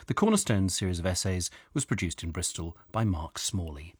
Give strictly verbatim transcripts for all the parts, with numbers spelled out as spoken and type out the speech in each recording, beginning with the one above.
The Cornerstone series of essays was produced in Bristol by Mark Smalley.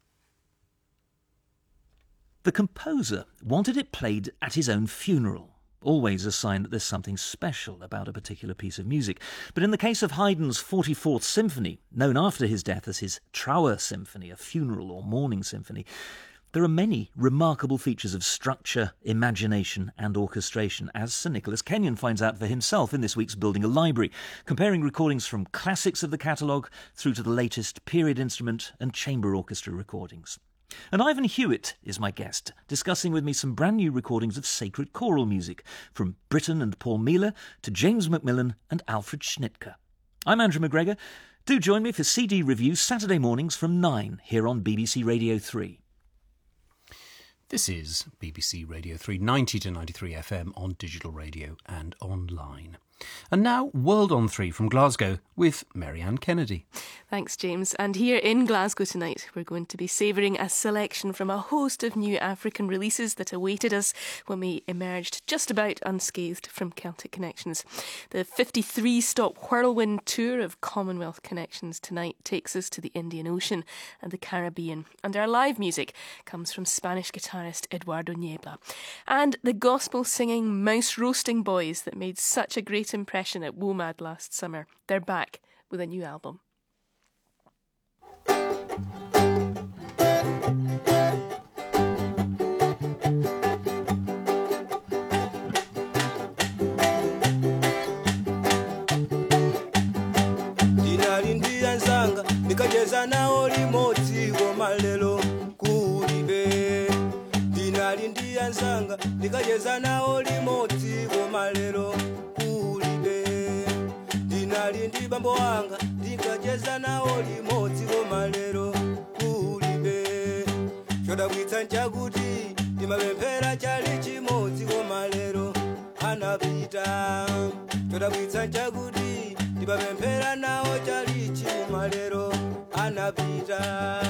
The composer wanted it played at his own funeral, always a sign that there's something special about a particular piece of music. But in the case of Haydn's forty-fourth Symphony, known after his death as his Trauer Symphony, a funeral or mourning symphony, there are many remarkable features of structure, imagination and orchestration, as Sir Nicholas Kenyon finds out for himself in this week's Building a Library, comparing recordings from classics of the catalogue through to the latest period instrument and chamber orchestra recordings. And Ivan Hewitt is my guest, discussing with me some brand new recordings of sacred choral music, from Britten and Paul Mealer to James Macmillan and Alfred Schnittke. I'm Andrew McGregor. Do join me for C D reviews Saturday mornings from nine here on B B C Radio three. This is B B C Radio three, ninety to ninety-three F M on digital radio and online. And now, World on three from Glasgow with Marianne Kennedy. Thanks, James. And here in Glasgow tonight, we're going to be savouring a selection from a host of new African releases that awaited us when we emerged just about unscathed from Celtic Connections. The fifty-three stop whirlwind tour of Commonwealth Connections tonight takes us to the Indian Ocean and the Caribbean. And our live music comes from Spanish guitarist Eduardo Niebla. And the gospel-singing, mouse-roasting boys that made such a great impression at WOMAD last summer. They're back with a new album. Ndinalindiyanzanga nikacheza nawo limodzi koma lero kulibe. Ndinalindiyanzanga nikacheza nawo limodzi koma lero ndinalindi bambo wanga ndikacheza nawo limodzi koma lero kulibe. Chodabwitsa nchakuti ndimapemphera chali chimodzi koma lero anapita. Chodabwitsa nchakuti ndimapemphera nawo chali chimoma lero anapita.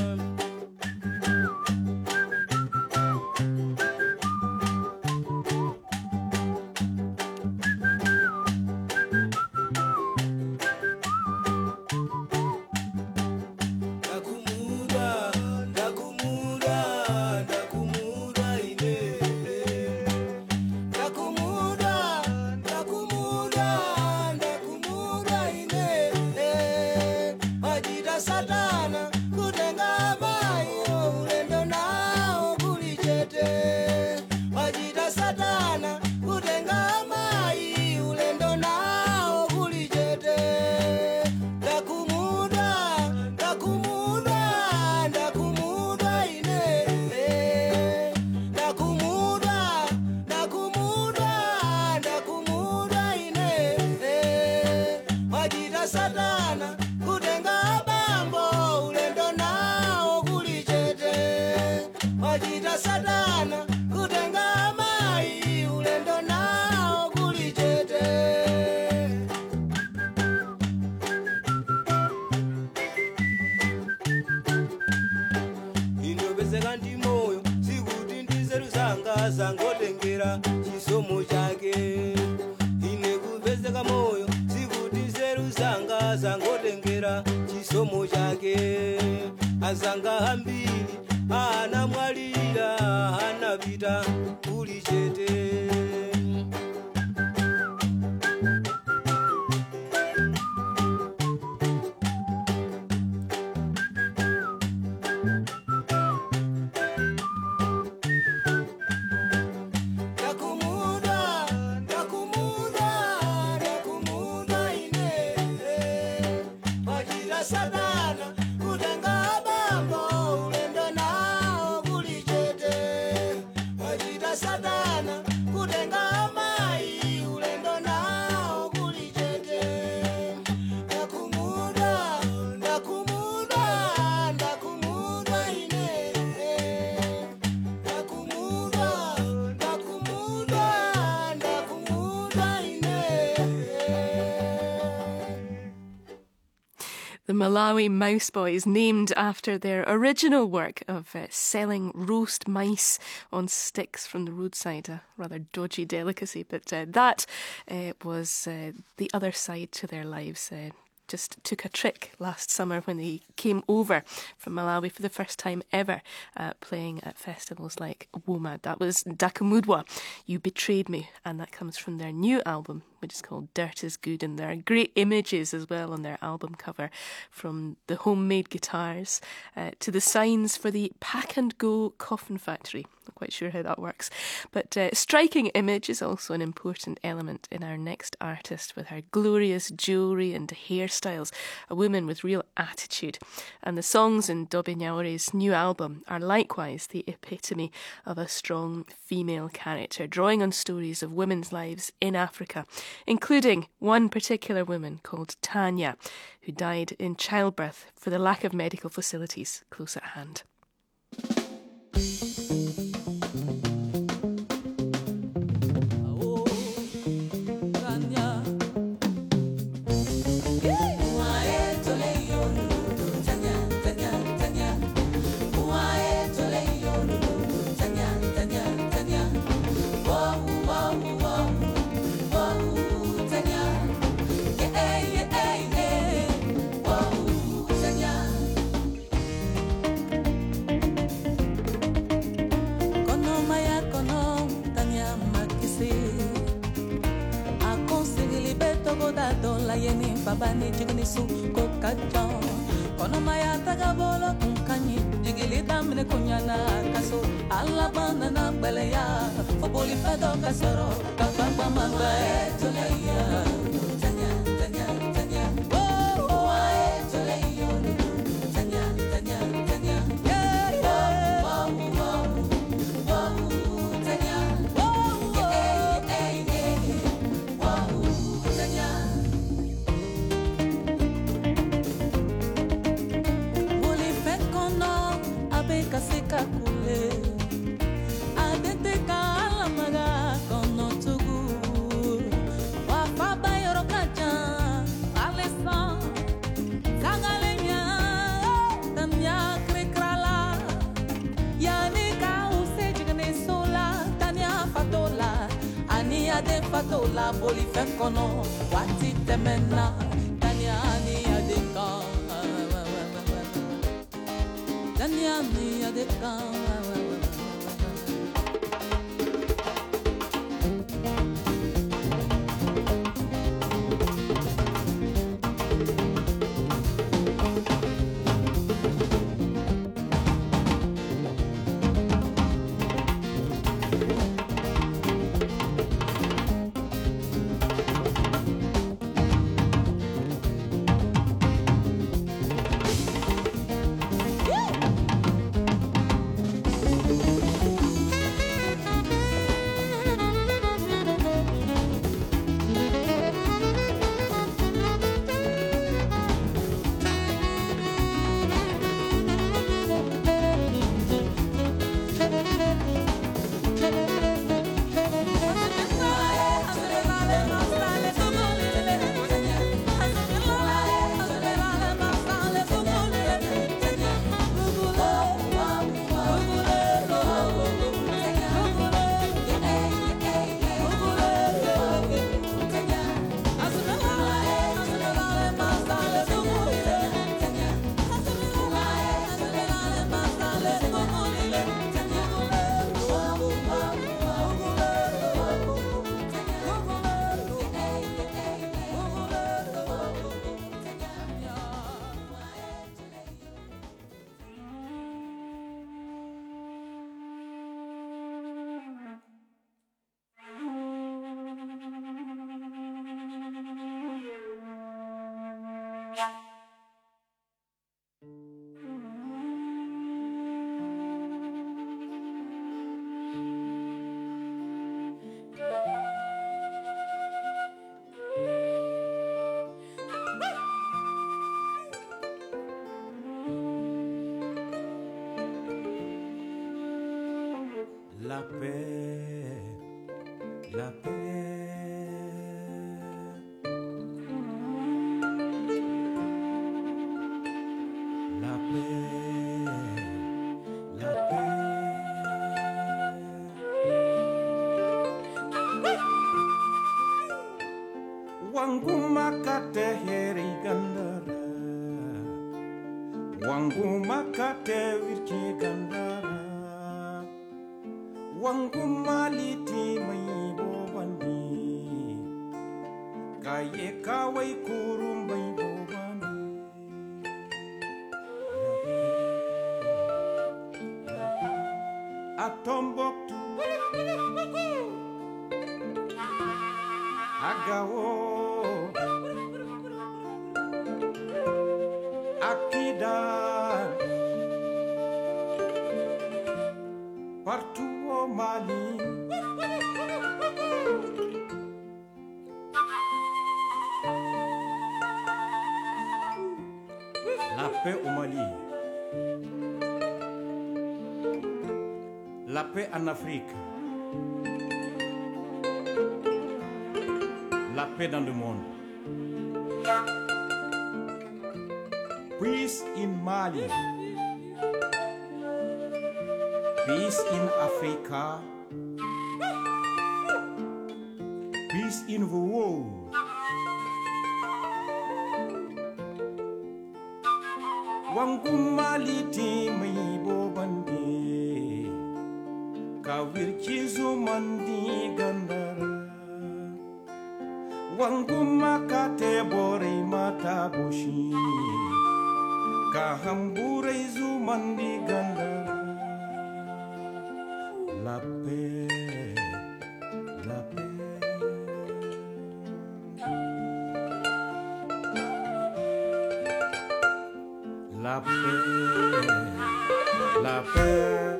Zangotengera chisomo chake ine kupezeka moyo sikuti nzeru zanga zangotengera chisomo chake. Azanga hambiri ana mwalira anapita kuli chete. The Malawi Mouse Boys, named after their original work of uh, selling roast mice on sticks from the roadside, a rather dodgy delicacy, but uh, that uh, was uh, the other side to their lives. Uh, just took a trick last summer when they came over from Malawi for the first time ever, uh, playing at festivals like WOMAD. That was Dakamudwa, You Betrayed Me, and that comes from their new album, which is called Dirt Is Good, and there are great images as well on their album cover, from the homemade guitars uh, to the signs for the Pack and Go Coffin Factory. Not quite sure how that works, but uh, striking image is also an important element in our next artist, with her glorious jewellery and hairstyles, a woman with real attitude. And the songs in Dobe Nyaore's new album are likewise the epitome of a strong female character, drawing on stories of women's lives in Africa, including one particular woman called Tanya, who died in childbirth for the lack of medical facilities close at hand. Babani jigni su ko kajon kono maya taga bolo kunkanyi jigili damne kunyana kaso alla bana na beleya foboli fedo kasoro kabamba mamba toleya tanya tanya tanya oh oh toleyo tanya tanya tanya yeah wow wow wow tanya oh eh eh eh wow tanya. Kasika kule adete kala maga kono tugu wa baba yorokaja alesa kagalenya tanya krekrala yani ka use jigne sola tanya fatola ani ade fatola boli fe kono wati temena tanya ani ade ka Tanya mi adeka La paix, la paix. La paix, la paix. Wangu makate heri ganda. wangu makate virki gandara wangu maliti mai bobandi kaye kawai kurum mai bobandi Atomboktu Agawo Akida Partout au Mali La paix au Mali, la paix en Afrique, la paix dans le monde. Peace in Mali, peace in Africa, peace in the world. Wangu maliti mai bobandi kawirki zumandi gandara wangu makate bore mata boshi ka hambure zumandi gandara la paix la paix la paix la paix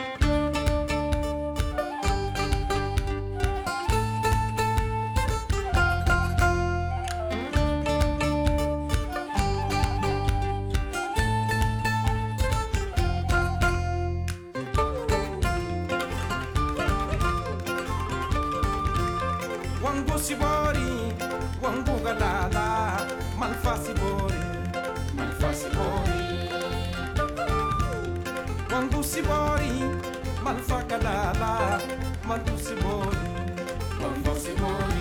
Wangu sibori, wangu galala, malfa sibori, malfa sibori. Wangu sibori, malfa galala, malfa sibori, malfa sibori.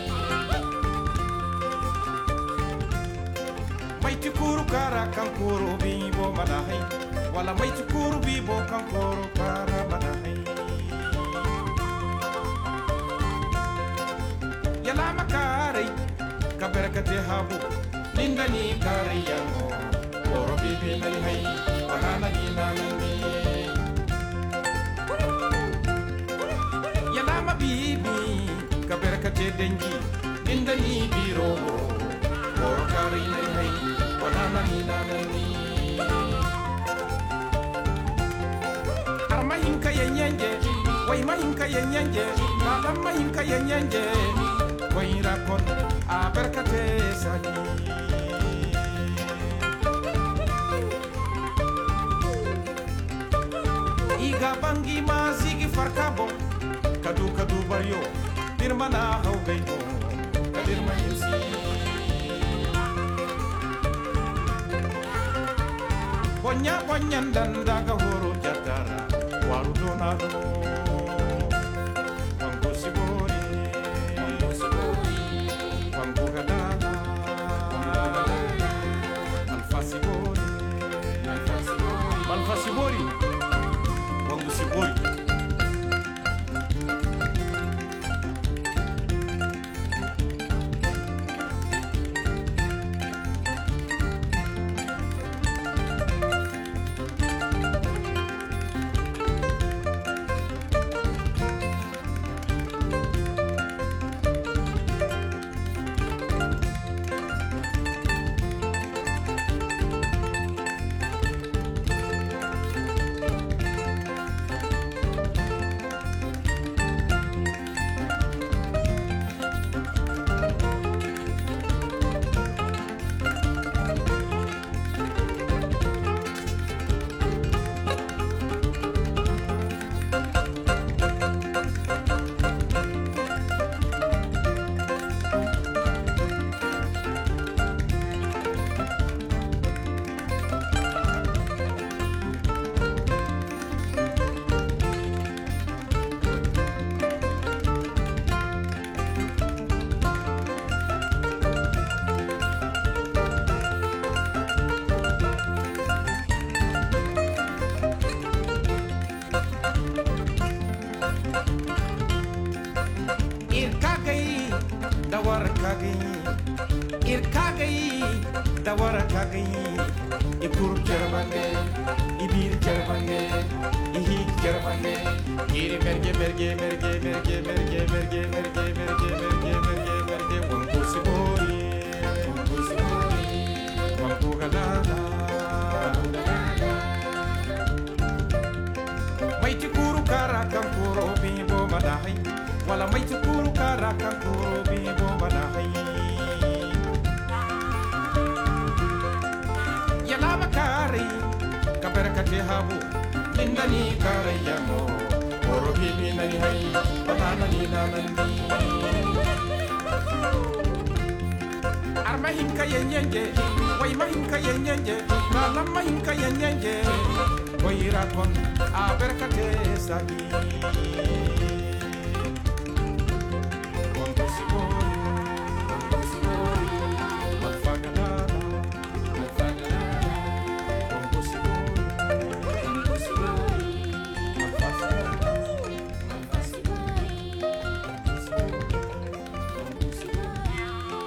Maiti kuru kara kankuru bibo manahai, wala maiti kuru bibo kankuru kara manahai. Yalama kare kaberakate habu lindani kare yango oro bibi nani hai wanana ginani Yalama bibi kaberakate dengi lindani biro oro kare nani hai wanana ginani Arma hinka yenyenje wai mahinka yenyenje Madam mahinka yenyenje Koira kon aberkate sali Iga bangi mazigi farkabo Kadu kadu baryo Dirmana haugaino Kadirma yusi Bonya bonya ndandaga horo jatara Waru donado Wangu sibori Wangu gadala Malfa sibori Malfa sibori Wangu sibori dawara kagayi ikur jarbange ibir jarbange ihi jarbange iri merge merge merge merge merge merge merge merge merge merge merge wangu sibori wangu sibori wangu galala mai tikuru kara kankuro bibo madahi wala mai tikuru kara kankuro bibo madahi yalaba kari kaberakate habu nindani kare yamo oro bibi nani hai banana ni nanandi arma hinka yenyenje way mahinka yenyenje na lamma hinka yenyenje Koira kon aberkate sagi Kondo sibori Kondo sibori Malfagalala Malfagalala Kondo sibori Kondo sibori Malfagalala Malfagalala Kondo sibori Kondo sibori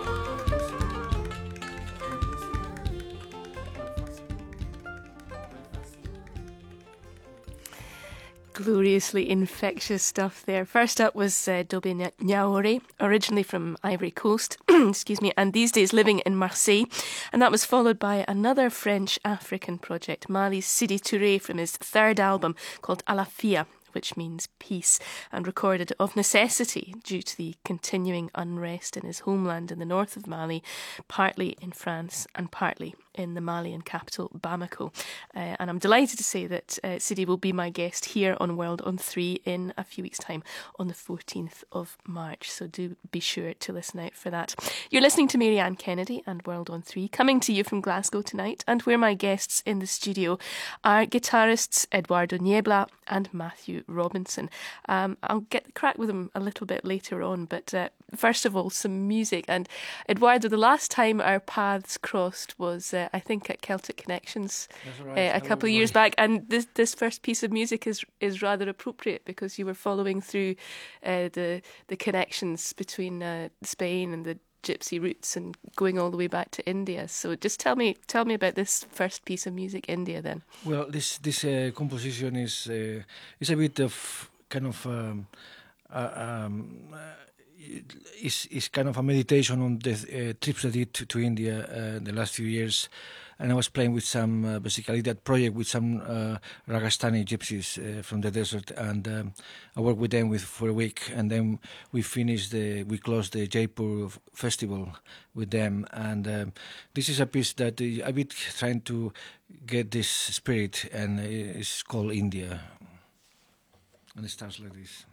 Gloriously infectious stuff there. First up was uh, Dobe Nyaore, originally from Ivory Coast, excuse me, and these days living in Marseille. And that was followed by another French African project, Mali's Sidi Touré, from his third album called Alafia, which means peace, and recorded of necessity due to the continuing unrest in his homeland in the north of Mali, partly in France and partly in the Malian capital, Bamako. Uh, and I'm delighted to say that uh, Sidi will be my guest here on World on three in a few weeks' time on the fourteenth of March. So do be sure to listen out for that. You're listening to Marianne Kennedy and World on three, coming to you from Glasgow tonight, and where my guests in the studio are guitarists Eduardo Niebla and Matthew Robinson. Um, I'll get the crack with them a little bit later on, but uh, first of all, some music. And Eduardo, the last time our paths crossed was, uh, I think, at Celtic Connections right. uh, a couple of years back. And this this first piece of music is is rather appropriate because you were following through uh, the the connections between uh, Spain and the gypsy roots and going all the way back to India. So just tell me tell me about this first piece of music, India, then. Well, this this uh, composition is uh, is a bit of kind of um, uh, um, uh, is is kind of a meditation on the uh, trips I did to, to India uh, the last few years, and I was playing with some uh, basically that project with some uh, Ragastani gypsies uh, from the desert, and um, I worked with them with for a week, and then we finished the we closed the Jaipur festival with them, and um, this is a piece that uh, I've been trying to get this spirit, and it's called India, and it starts like this.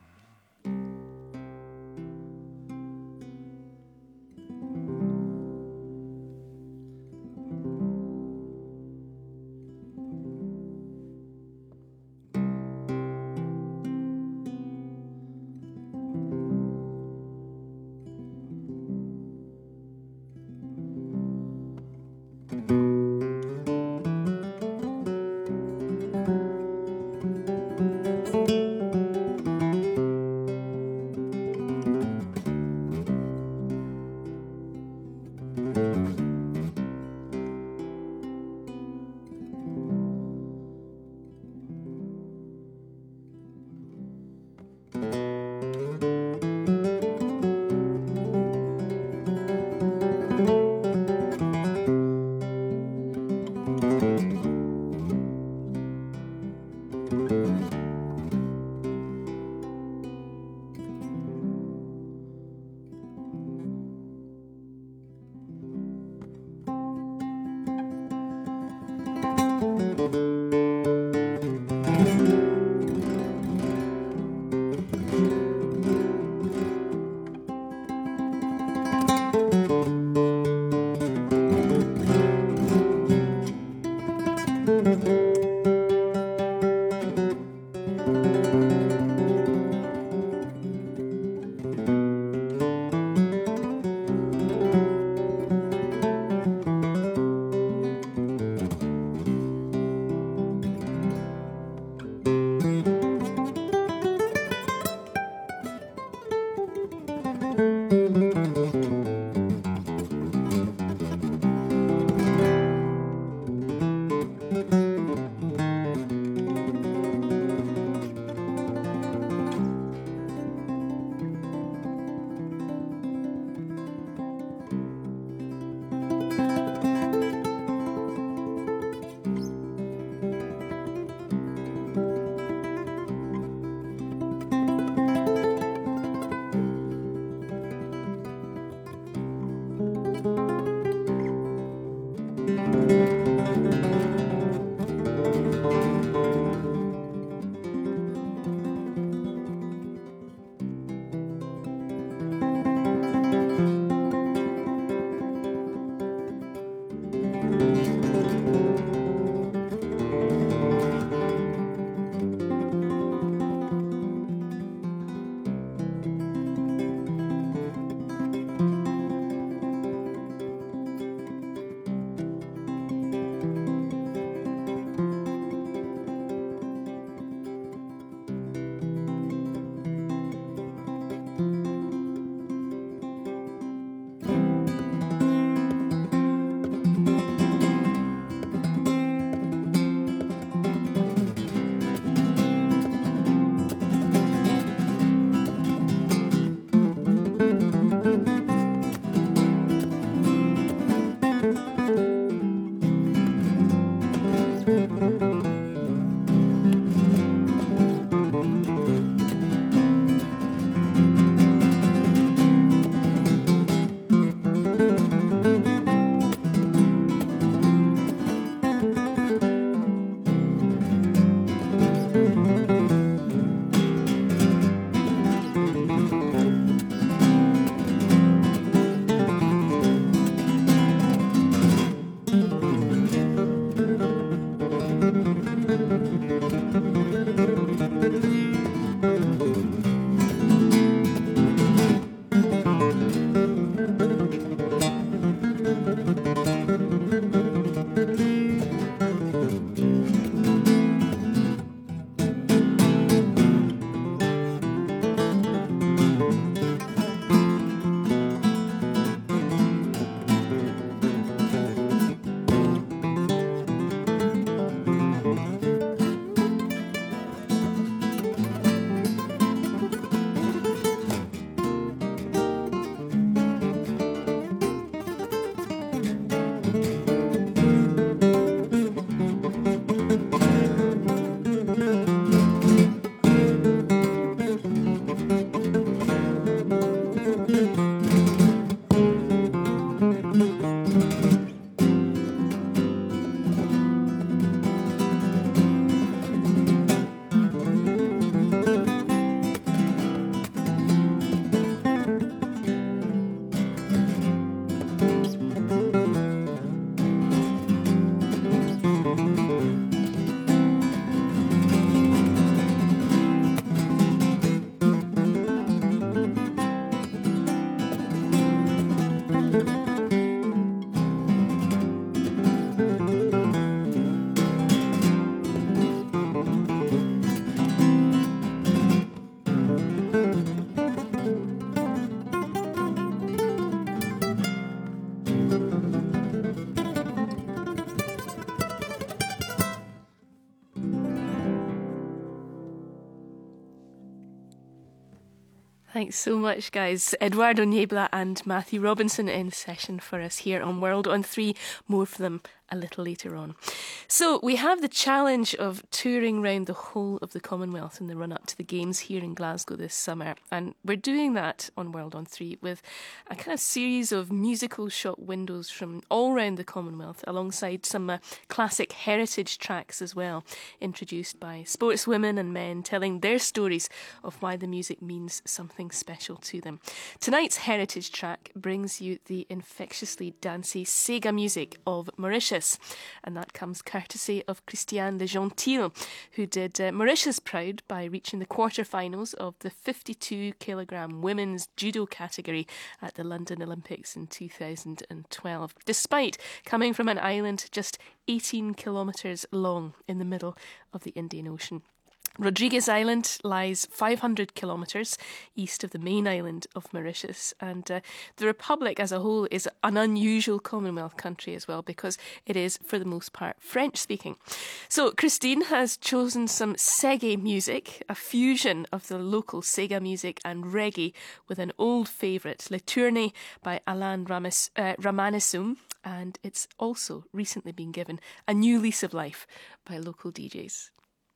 Thanks so much, guys. Eduardo Niebla and Matthew Robinson in session for us here on World on three. More for them a little later on. So we have the challenge of touring round the whole of the Commonwealth in the run-up to the Games here in Glasgow this summer. And we're doing that on World on three with a kind of series of musical shop windows from all around the Commonwealth, alongside some uh, classic heritage tracks as well, introduced by sportswomen and men telling their stories of why the music means something special to them. Tonight's heritage track brings you the infectiously dancey Sega music of Mauritius, and that comes courtesy of Christiane Le Gentil, who did uh, Mauritius proud by reaching the quarterfinals of the fifty-two kilogram women's judo category at the London Olympics in two thousand twelve, despite coming from an island just eighteen kilometres long in the middle of the Indian Ocean. Rodrigues Island lies five hundred kilometres east of the main island of Mauritius, and uh, the Republic as a whole is an unusual Commonwealth country as well, because it is, for the most part, French-speaking. So Christine has chosen some Sege music, a fusion of the local Sega music and reggae with an old favourite, Le Tourné by Alain Ramis, uh, Ramanisum, and it's also recently been given a new lease of life by local D Js.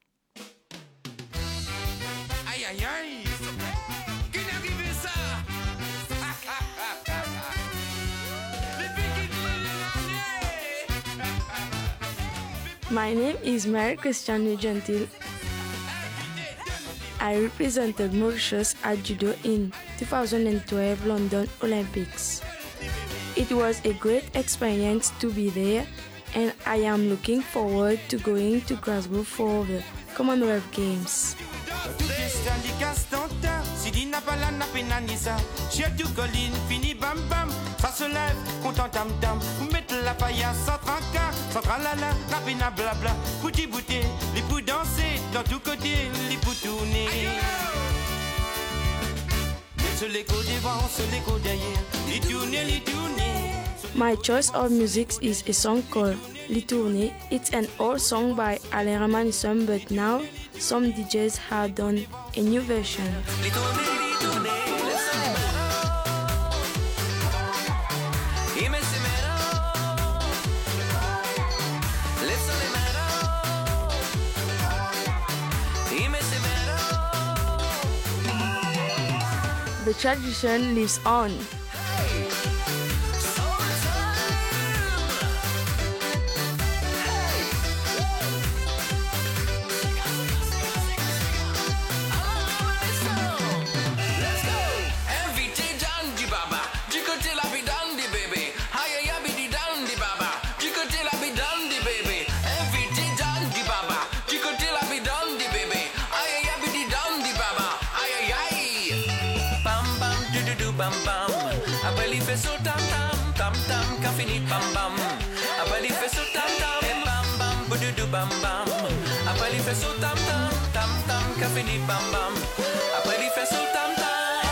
Aïe aïe aïe, qui n'est arrivé ça? My name is Mary Christiane Le Gentil. I represented Mauritius at judo in two thousand twelve London Olympics. It was a great experience to be there, and I am looking forward to going to Glasgow for the Commonwealth Games. Tout question du casse-temps, si dit n'a pas la nappe nanisa, chez tout colline, fini bam bam, ça se lève, content tam tam, vous mettez la paillasse, sans tranca, sans tralala, napina blabla, bouti bouti, les pou danser, dans tout côté, les pou tourner. Sur l'écho devant, sur l'écho derrière, les tourner, les tourner. My choice of music is a song called Le Tourné. It's an old song by Alain Ramanisum, but now some D Js have done a new version. The tradition lives on. Bam bam, après il fait son tam tam, tam tam, qu'a fini bam bam, après il fait son tam tam.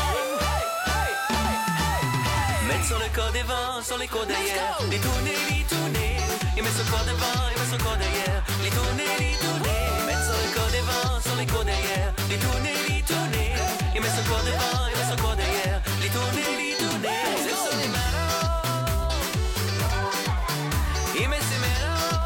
Mettre sur le corps devant, sur les corps derrière, les tourner, les tourner. Il met son corps devant, il met son corps derrière, les tourner, les tourner. Mettre sur le corps devant, sur les corps derrière, les tourner, les tourner. Il met son corps devant, il met son corps derrière, les tourner, les tourner. C'est sur les mains. Il met ses mains.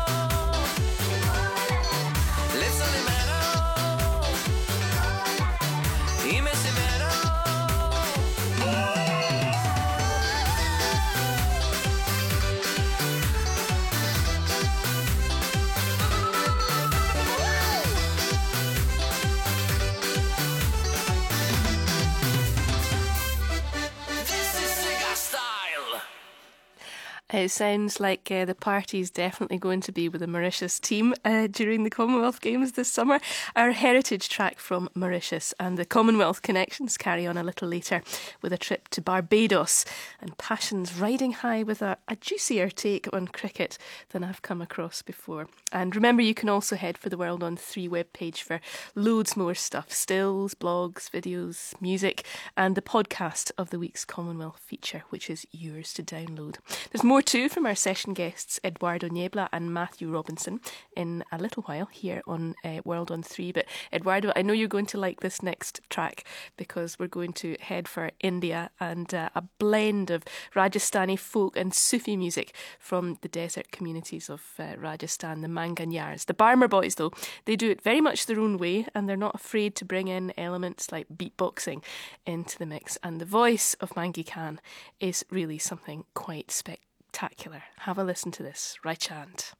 It sounds like uh, the party's definitely going to be with the Mauritius team uh, during the Commonwealth Games this summer. Our heritage track from Mauritius and the Commonwealth connections carry on a little later with a trip to Barbados and passions riding high with a, a juicier take on cricket than I've come across before. And remember, you can also head for the World on three webpage for loads more stuff, stills, blogs, videos, music, and the podcast of the week's Commonwealth feature, which is yours to download. There's more too from our session American guests Eduardo Niebla and Matthew Robinson in a little while here on uh, World on three. But Eduardo, I know you're going to like this next track because we're going to head for India and uh, a blend of Rajasthani folk and Sufi music from the desert communities of uh, Rajasthan, the Manganyars. The Barmer Boys, though, they do it very much their own way, and they're not afraid to bring in elements like beatboxing into the mix. And the voice of Mangi Khan is really something quite spectacular. Have a listen to this, Raichand.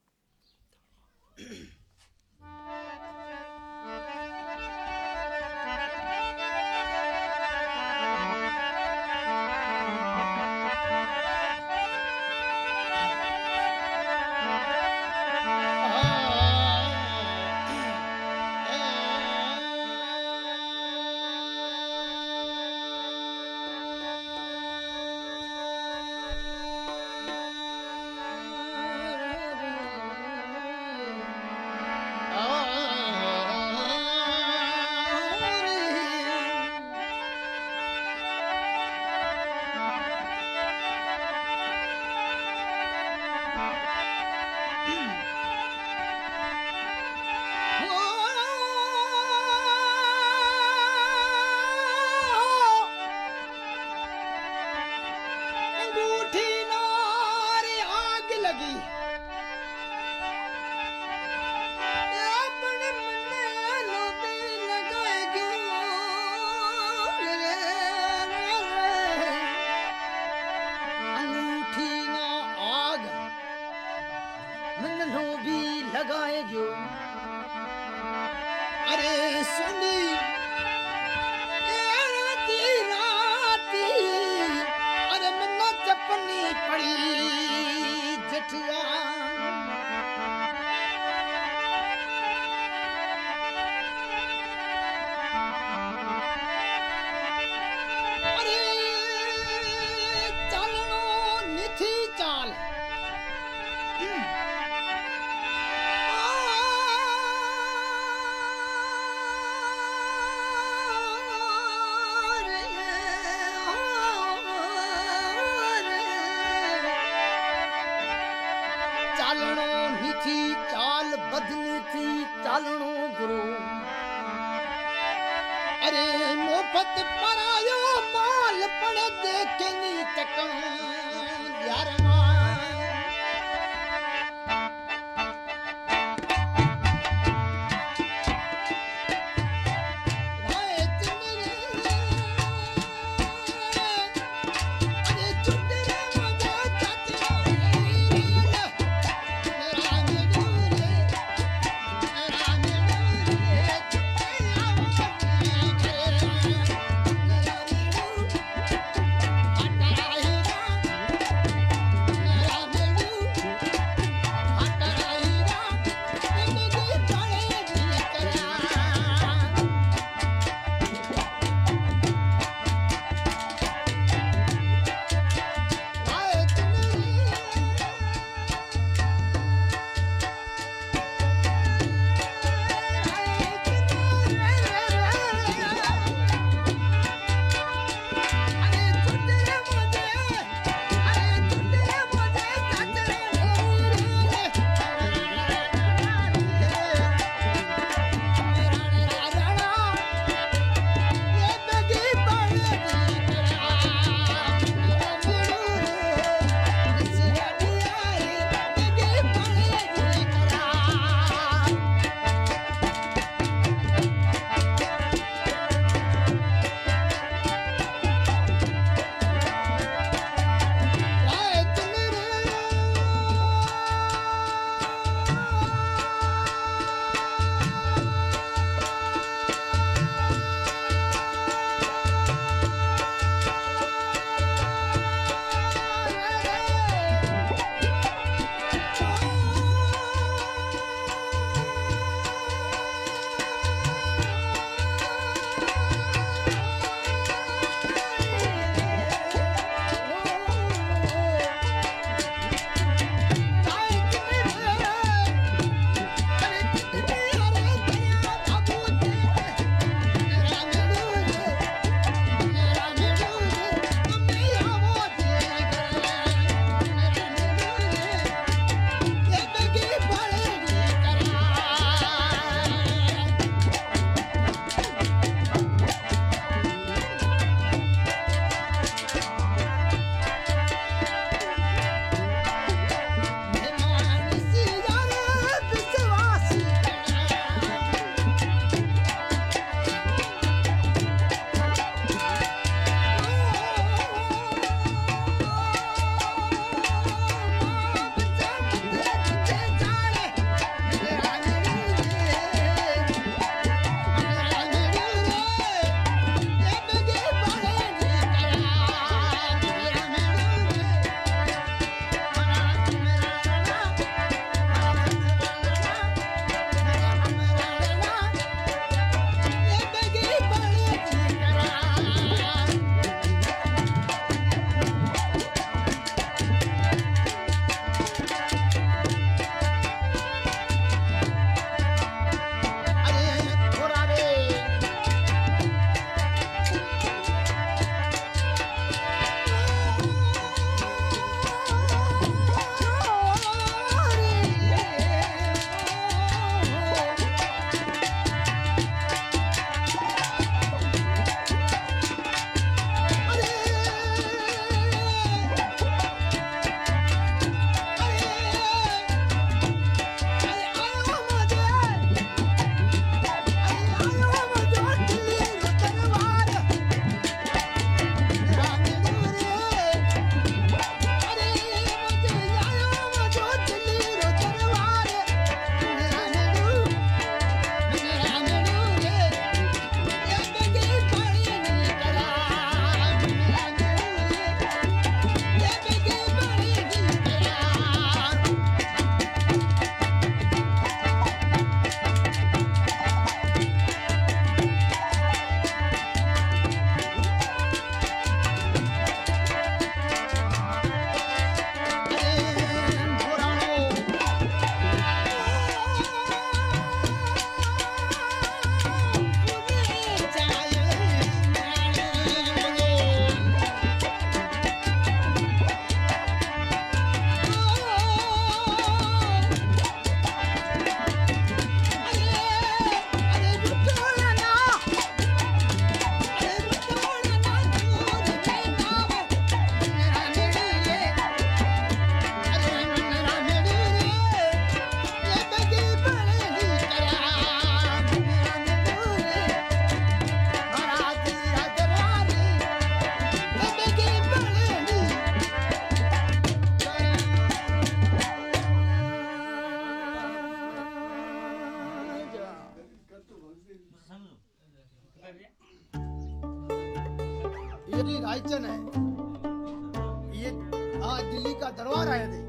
मेरी रायचन है, ये हाँ दिल्ली का दरबार आया थे।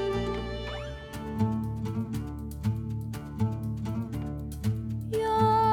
Yo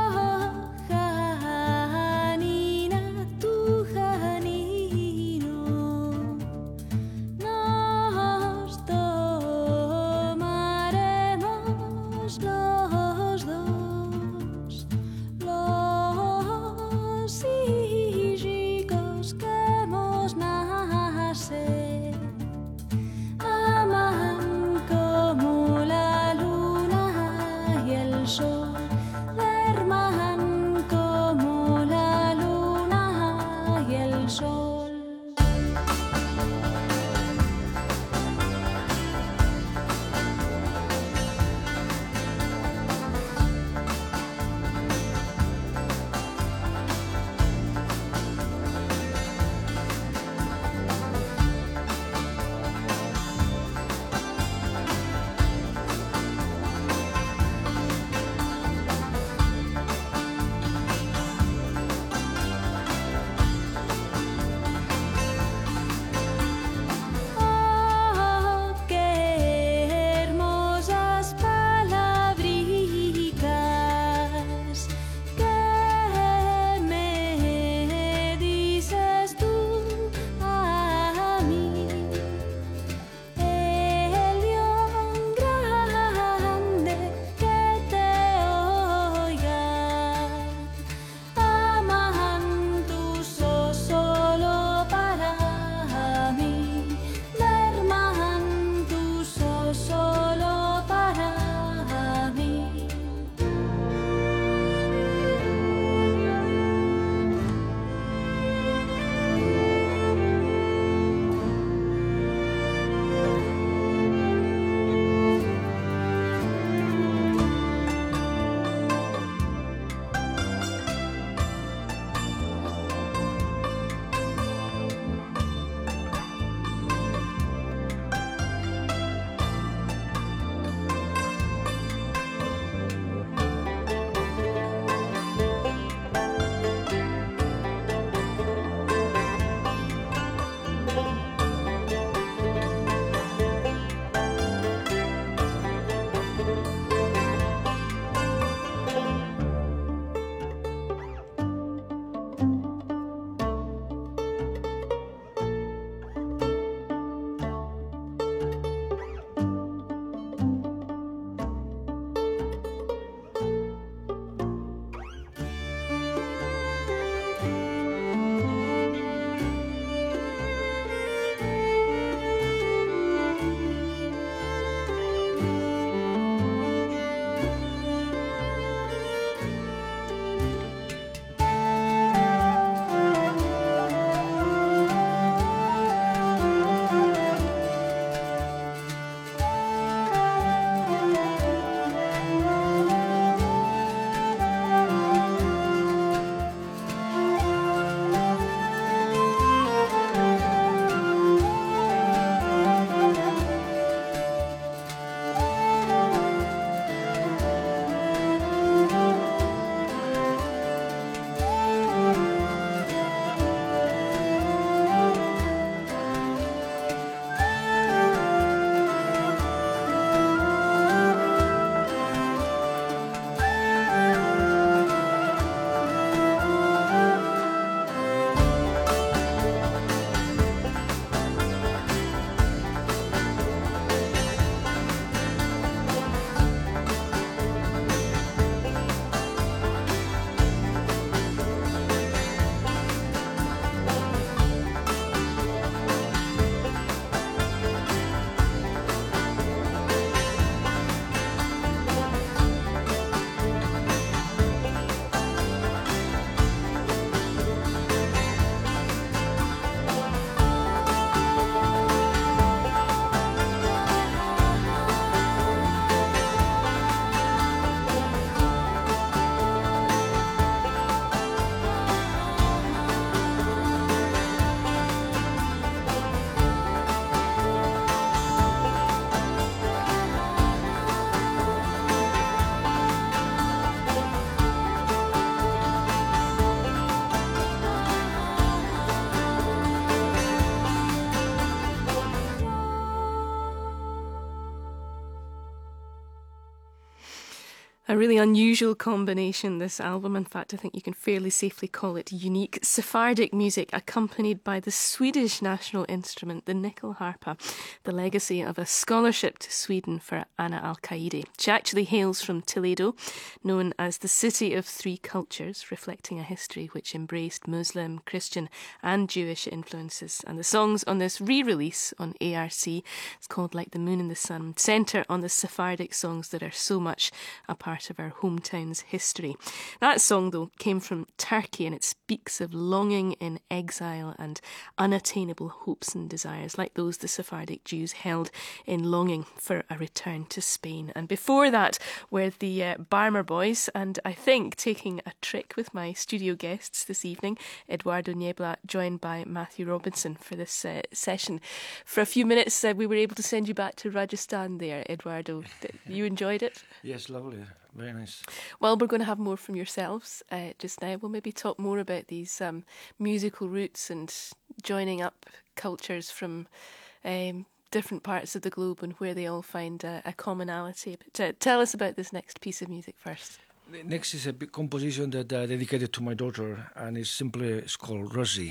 A really unusual combination, this album. In fact, I think you can fairly safely call it unique. Sephardic music accompanied by the Swedish national instrument, the nyckelharpa, the legacy of a scholarship to Sweden for Anna Al-Qaidi. She actually hails from Toledo, known as the City of Three Cultures, reflecting a history which embraced Muslim, Christian and Jewish influences. And the songs on this re-release on A R C, it's called Like the Moon and the Sun, centre on the Sephardic songs that are so much a part of our hometown's history. That song, though, came from Turkey, and it speaks of longing in exile and unattainable hopes and desires, like those the Sephardic Jews held in longing for a return to Spain. And before that were the uh, Barmer Boys, and I think taking a trick with my studio guests this evening, Eduardo Niebla, joined by Matthew Robinson for this uh, session. For a few minutes, uh, we were able to send you back to Rajasthan there, Eduardo. You enjoyed it? Yes, lovely. Very nice. Well, we're going to have more from yourselves uh, just now. We'll maybe talk more about these um, musical roots and joining up cultures from um, different parts of the globe and where they all find uh, a commonality. But uh, tell us about this next piece of music first. Next is a big composition that I uh, dedicated to my daughter, and it's simply it's called Rosie.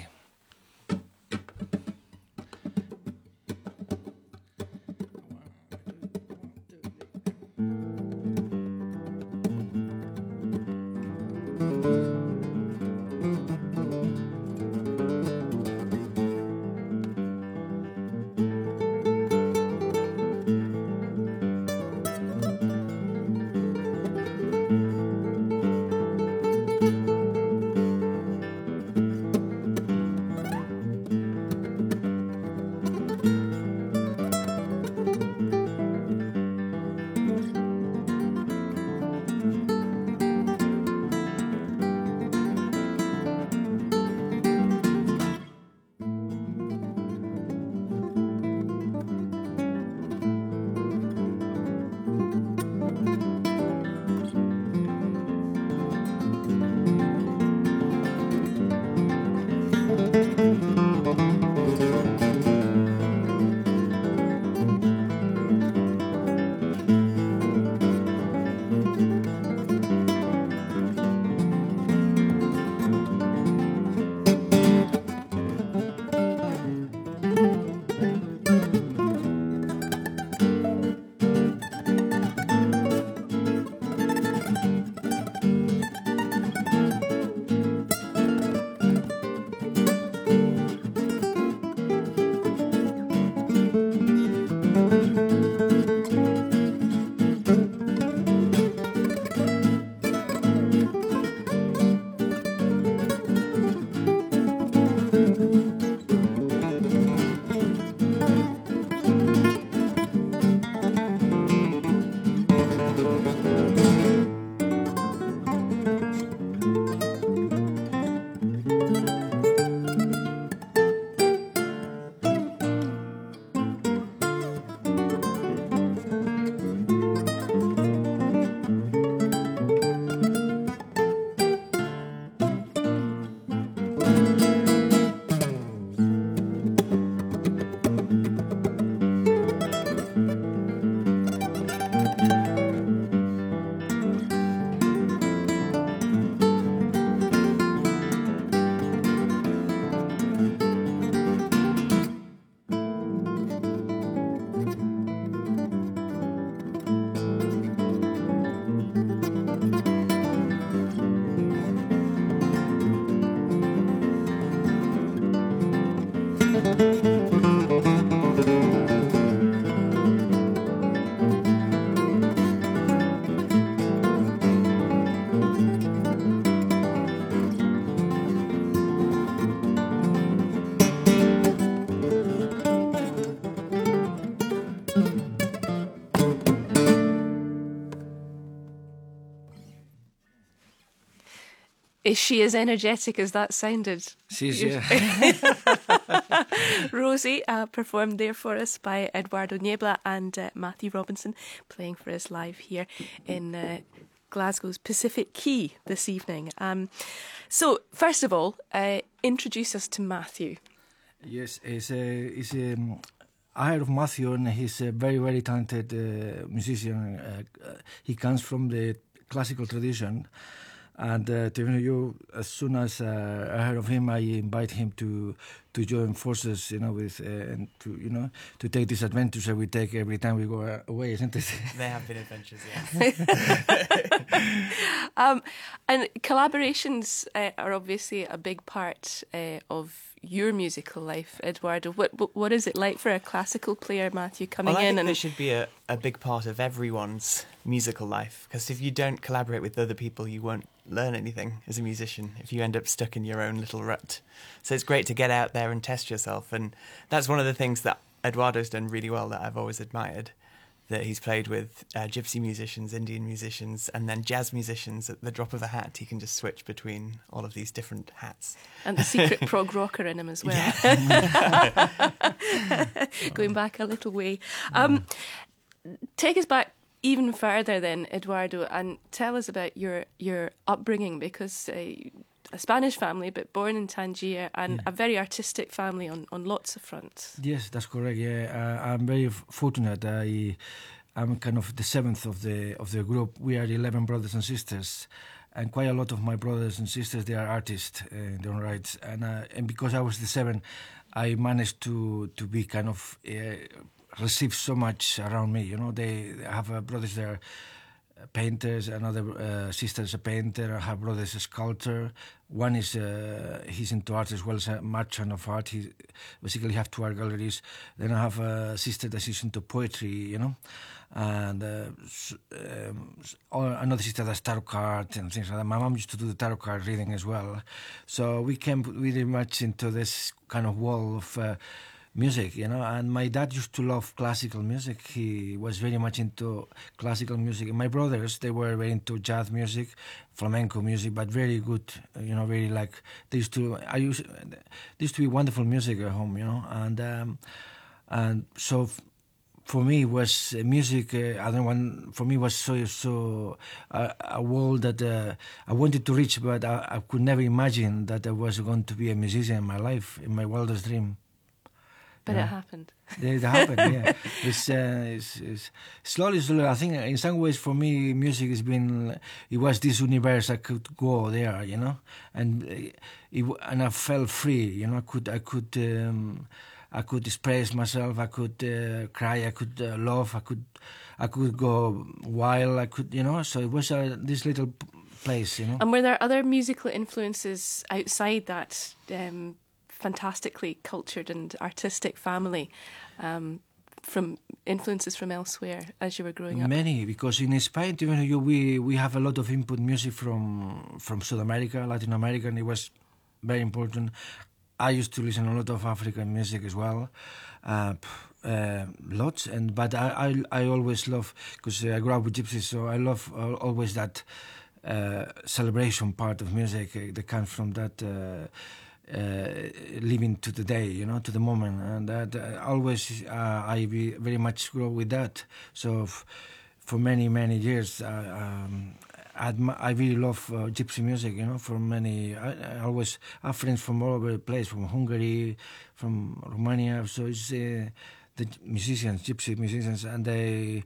Is she as energetic as that sounded? She's, yeah. Rosie, uh, performed there for us by Eduardo Niebla and uh, Matthew Robinson, playing for us live here in uh, Glasgow's Pacific Quay this evening. Um, so, first of all, uh, introduce us to Matthew. Yes, it's a, it's a, um, I heard of Matthew, and he's a very, very talented uh, musician. Uh, uh, he comes from the classical tradition. And uh, to you, as soon as uh, I heard of him, I invite him to to join forces, you know, with uh, and to you know to take these adventures that we take every time we go uh, away, isn't it? They have been adventures, yeah. um, and collaborations uh, are obviously a big part uh, of your musical life, Eduardo. What, what what is it like for a classical player, Matthew, coming well, I in? think and there should be a, a big part of everyone's musical life, because if you don't collaborate with other people, you won't learn anything as a musician if you end up stuck in your own little rut. So it's great to get out there and test yourself, and that's one of the things that Eduardo's done really well that I've always admired, that he's played with uh, gypsy musicians, Indian musicians, and then jazz musicians. At the drop of a hat, he can just switch between all of these different hats. And the secret prog rocker in him as well. Yeah. Going back a little way. Um, take us back even further then, Eduardo, and tell us about your your upbringing, because uh, a Spanish family, but born in Tangier, and yeah. a very artistic family on, on lots of fronts. Yes, that's correct. Yeah, uh, I'm very f- fortunate. I I'm kind of the seventh of the of the group. We are eleven brothers and sisters, and quite a lot of my brothers and sisters, they are artists uh, in their own rights. And uh, and because I was the seventh, I managed to to be kind of uh, receive so much around me. You know, they have uh, brothers that are painters, another uh, sister is a painter, I have brothers a sculptor. One is uh, he's into art as well as a merchant of art. He basically have two art galleries. Then I have a sister that is into poetry, you know, and uh, um, another sister that's tarot card and things like that. My mom used to do the tarot card reading as well. So we came really much into this kind of wall of uh, music, you know, and my dad used to love classical music. He was very much into classical music. And my brothers, they were very into jazz music, flamenco music, but very good, you know, very like, they used to, I used, there used to be wonderful music at home, you know, and um, and so f- for me was uh, music, uh, I don't want, for me was so, so uh, a world that uh, I wanted to reach, but I, I could never imagine that I was going to be a musician in my life, in my wildest dream. But yeah. it happened. It happened, yeah. It's, uh, it's, it's slowly, slowly. I think in some ways for me, music has been, it was this universe I could go there, you know, and it, and I felt free, you know. I could, I could, um, I could express myself. I could uh, cry. I could uh, love. I could, I could go wild. I could, you know. So it was uh, this little place, you know. And were there other musical influences outside that? Um, fantastically cultured and artistic family, um, from influences from elsewhere as you were growing up? Many, because in Spain, even you, we we have a lot of input music from from South America, Latin America, and it was very important. I used to listen a lot of African music as well, uh, uh, lots. And but I I, I always love, because I grew up with gypsies, so I love uh, always that uh, celebration part of music uh, that comes from that. Uh, Uh, living to the day, you know, to the moment, and that uh, always uh, I be very much grow with that. So f- for many many years, uh, um, I'd, I really love uh, gypsy music, you know. For many, I, I always have friends from all over the place, from Hungary, from Romania. So it's uh, the musicians, gypsy musicians, and they.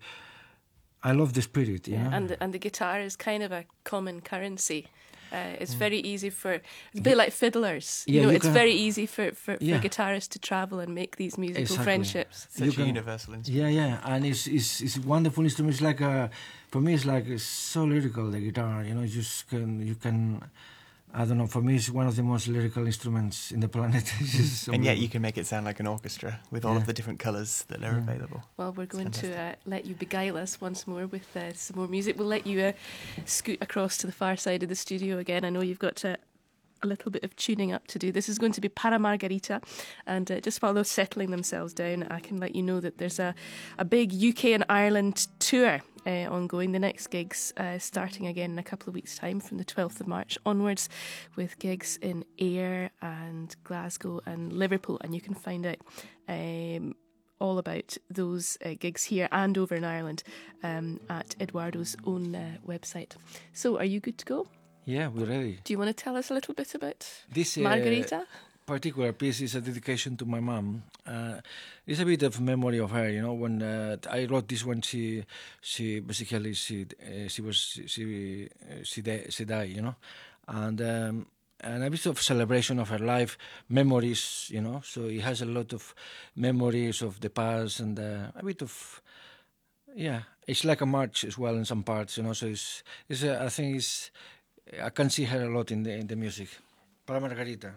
I love the spirit, you yeah, know. And the, and the guitar is kind of a common currency. Uh, it's mm. very easy for, it's a bit like fiddlers. Yeah, you know, you it's can, very easy for, for, yeah. for guitarists to travel and make these musical exactly. friendships. Such you a can, universal instrument. Yeah, yeah, and it's it's it's a wonderful instrument. It's like a, for me, it's like it's so lyrical. The guitar, you know, you just can you can. I don't know. For me, it's one of the most lyrical instruments in the planet. So and yet you can make it sound like an orchestra with all yeah. of the different colours that are yeah. available. Well, we're going to uh, let you beguile us once more with uh, some more music. We'll let you uh, scoot across to the far side of the studio again. I know you've got uh, a little bit of tuning up to do. This is going to be Para Margarita, and uh, just while they're settling themselves down, I can let you know that there's a, a big U K and Ireland tour Uh, ongoing. The next gigs uh, starting again in a couple of weeks' time from the twelfth of March onwards, with gigs in Ayr and Glasgow and Liverpool, and you can find out um, all about those uh, gigs here and over in Ireland um, at Eduardo's own uh, website. So are you good to go? Yeah, we're ready. Do you want to tell us a little bit about this uh, Margarita? particular piece is a dedication to my mom. Uh, it's a bit of memory of her, you know. When uh, I wrote this one, she, she basically she uh, she was she she di- she died, you know, and um, and a bit of celebration of her life, memories, you know. So it has a lot of memories of the past and uh, a bit of yeah. It's like a march as well in some parts, you know. So it's it's a, I think it's I can see her a lot in the in the music. Para Margarita.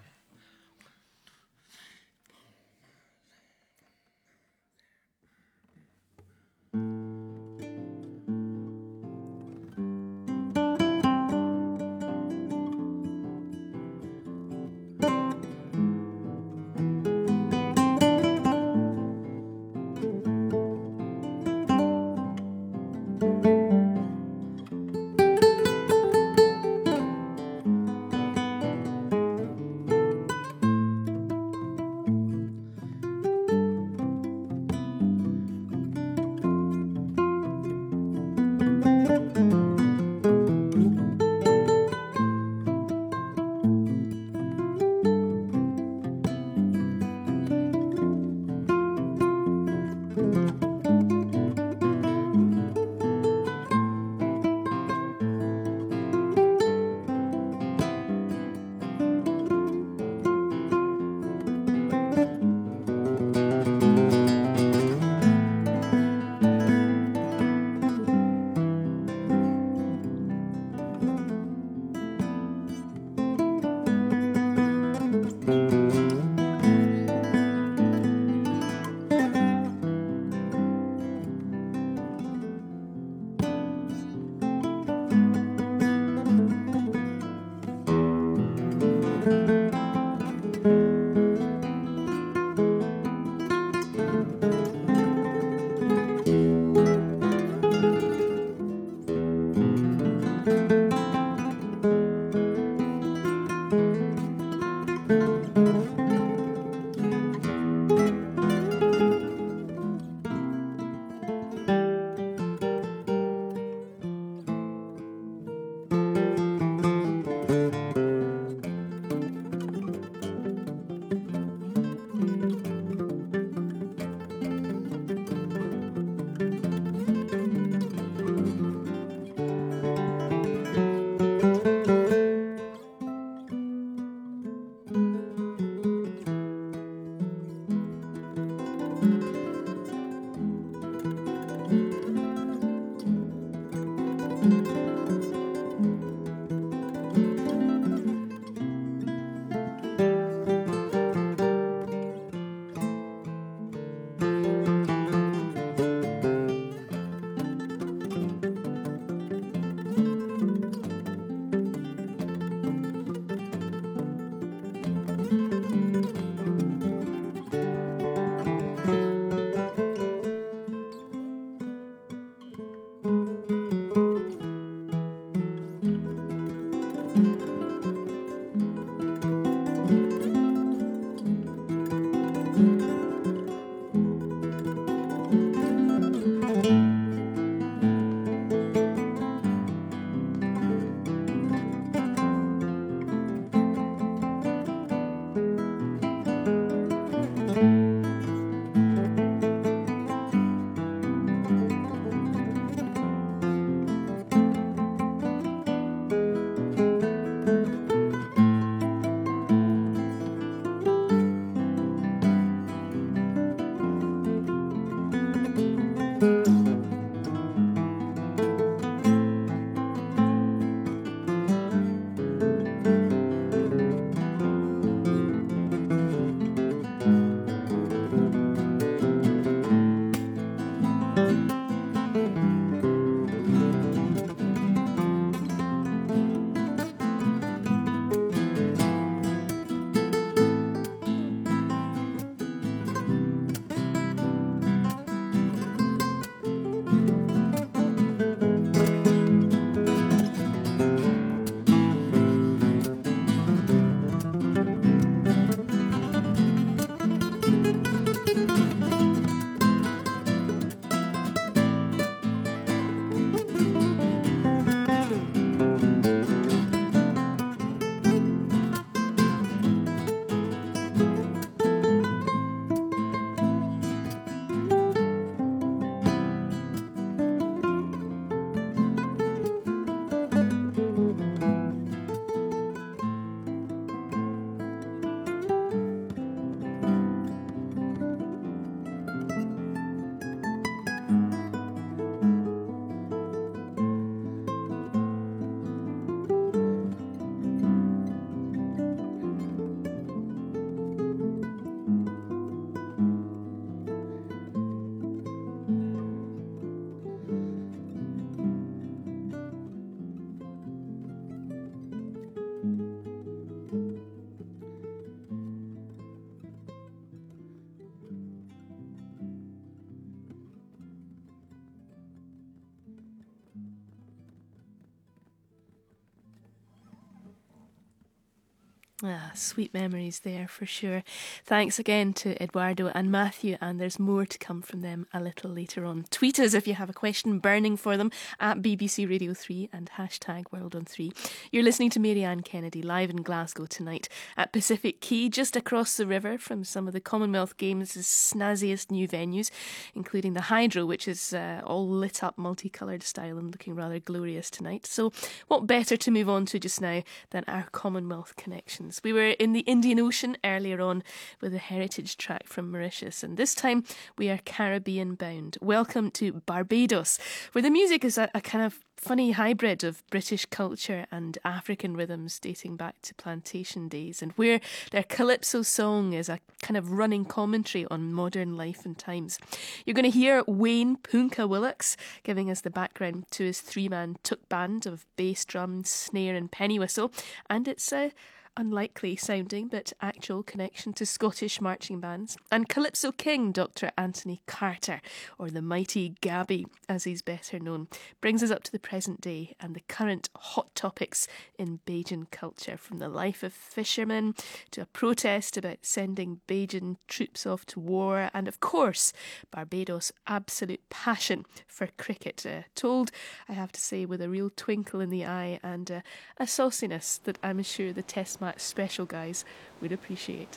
Ah, sweet memories there for sure. Thanks again to Eduardo and Matthew, and there's more to come from them a little later on. Tweet us if you have a question burning for them at B B C Radio three and hashtag World on three. You're listening to Marianne Kennedy live in Glasgow tonight at Pacific Quay, just across the river from some of the Commonwealth Games' snazziest new venues, including the Hydro, which is uh, all lit up multicoloured style and looking rather glorious tonight. So what better to move on to just now than our Commonwealth connections? We were in the Indian Ocean earlier on with a heritage track from Mauritius, and this time we are Caribbean bound. Welcome to Barbados, where the music is a, a kind of funny hybrid of British culture and African rhythms dating back to plantation days, and where their calypso song is a kind of running commentary on modern life and times. You're going to hear Wayne Punka Willocks giving us the background to his three-man tuk band of bass drum, snare and penny whistle, and it's a unlikely sounding but actual connection to Scottish marching bands, and Calypso King Doctor Anthony Carter, or the mighty Gabby as he's better known, brings us up to the present day and the current hot topics in Bajan culture, from the life of fishermen to a protest about sending Bajan troops off to war, and of course Barbados' absolute passion for cricket, uh, told, I have to say, with a real twinkle in the eye and uh, a sauciness that I'm sure the Test match special guys would appreciate.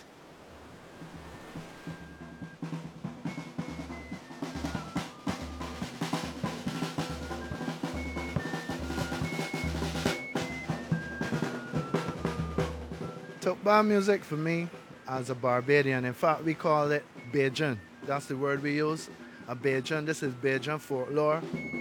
Tuk band music for me as a Barbadian, in fact we call it Bajan. That's the word we use, a Bajan. This is Bajan folklore.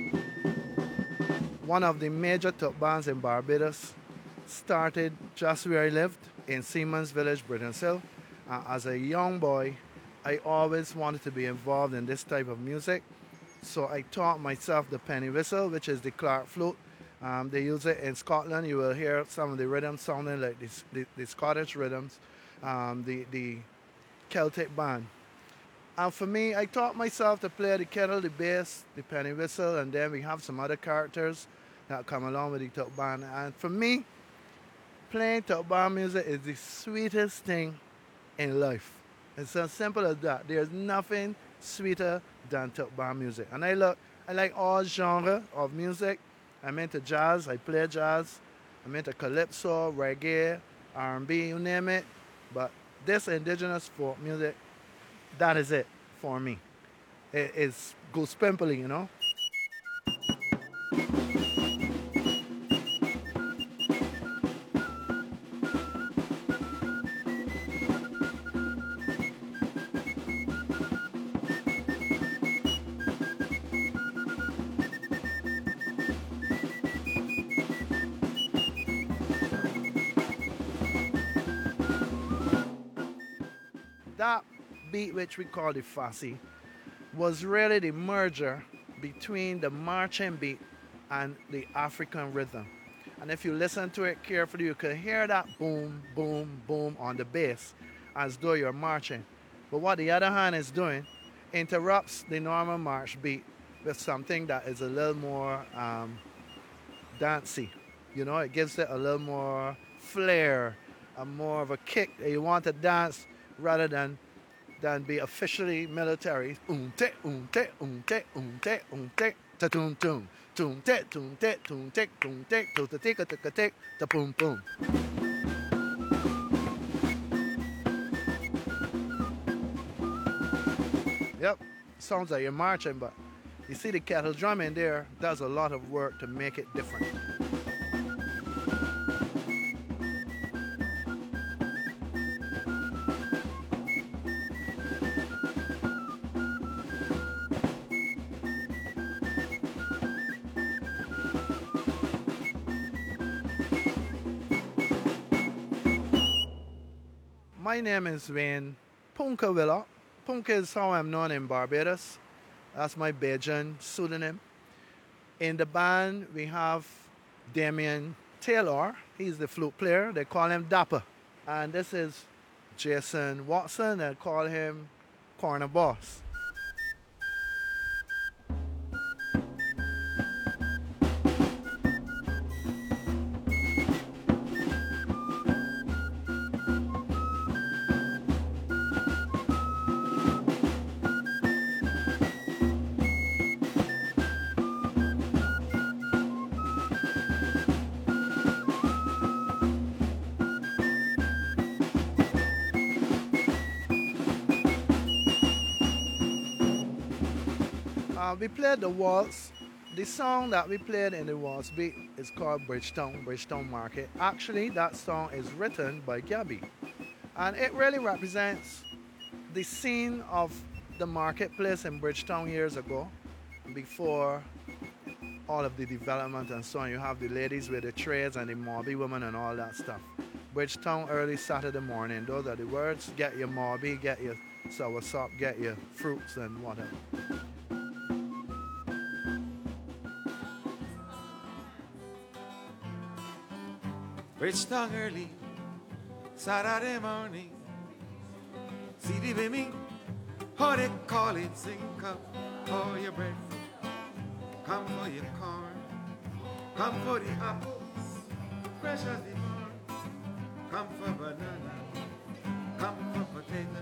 One of the major tuk bands in Barbados started just where I lived, in Seaman's Village, Britain's Hill. Uh, as a young boy, I always wanted to be involved in this type of music. So I taught myself the penny whistle, which is the Clark flute. Um, they use it in Scotland. You will hear some of the rhythms sounding like the, the, the Scottish rhythms, um, the, the Celtic band. And for me, I taught myself to play the kettle, the bass, the penny whistle, and then we have some other characters that come along with the tuk band. And for me, playing tuk band music is the sweetest thing in life. It's as simple as that. There's nothing sweeter than tuk band music. And I look, I like all genre of music. I'm into jazz, I play jazz. I'm into calypso, reggae, R and B, you name it. But this indigenous folk music, that is it for me. It, it's goes pimply, you know. That beat, which we call the Fassi, was really the merger between the marching beat and the African rhythm. And if you listen to it carefully, you can hear that boom, boom, boom on the bass as though you're marching. But what the other hand is doing interrupts the normal march beat with something that is a little more um, dancey. You know, it gives it a little more flair, a more of a kick. You want to dance rather than than be officially military. Um te um te um te um te um te ta tum tum tum te tum te tum te tum te to te tika tika tik ta boom boom. Yep, sounds like you're marching, but you see the kettle drum in there does a lot of work to make it different. My name is Wayne Punka Willocks. Punka is how I'm known in Barbados. That's my Bajan pseudonym. In the band, we have Damien Taylor. He's the flute player. They call him Dapper. And this is Jason Watson. They call him Corner Boss. Uh, we played the waltz. The song that we played in the waltz beat is called Bridgetown, Bridgetown Market. Actually, that song is written by Gabby. And it really represents the scene of the marketplace in Bridgetown years ago, before all of the development and so on. You have the ladies with the trades and the mobby women and all that stuff. Bridgetown early Saturday morning, those are the words. Get your mobby, get your soursop, get your fruits and whatever. Bridgetown early Saturday morning, see the women, how they call it, sing up for your bread, come for your corn, come for the apples, fresh as the morn, come for banana, come for potato.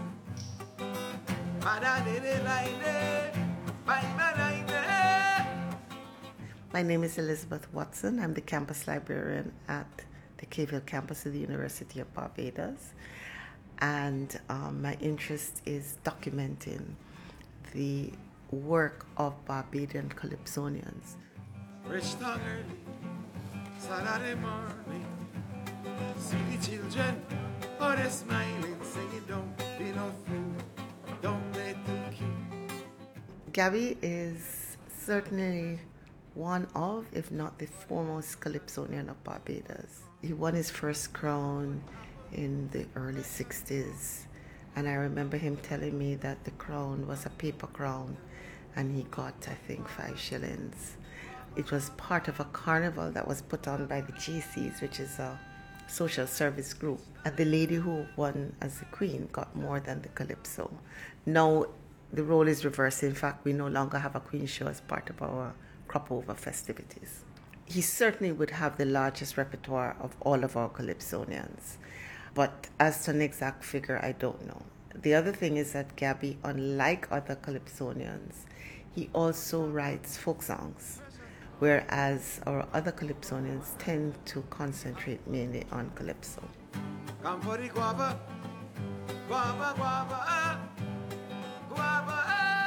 My name is Elizabeth Watson. I'm the campus librarian at the Caveville campus of the University of Barbados. And um, my interest is documenting the work of Barbadian Calypsonians. Bridgetown early, Saturday morning, see the children, oh they're smiling, singing, don't be no fool, don't play too cute. Gabby is certainly one of, if not the foremost Calypsonian of Barbados. He won his first crown in the early sixties, and I remember him telling me that the crown was a paper crown and he got, I think, five shillings. It was part of a carnival that was put on by the G Cs, which is a social service group, and the lady who won as the queen got more than the Calypso. Now the role is reversed. In fact, we no longer have a queen show as part of our crop over festivities. He certainly would have the largest repertoire of all of our Calypsonians, but as to an exact figure, I don't know. The other thing is that Gabby, unlike other Calypsonians, he also writes folk songs, whereas our other Calypsonians tend to concentrate mainly on Calypso. Come for the guava, guava, guava, guava.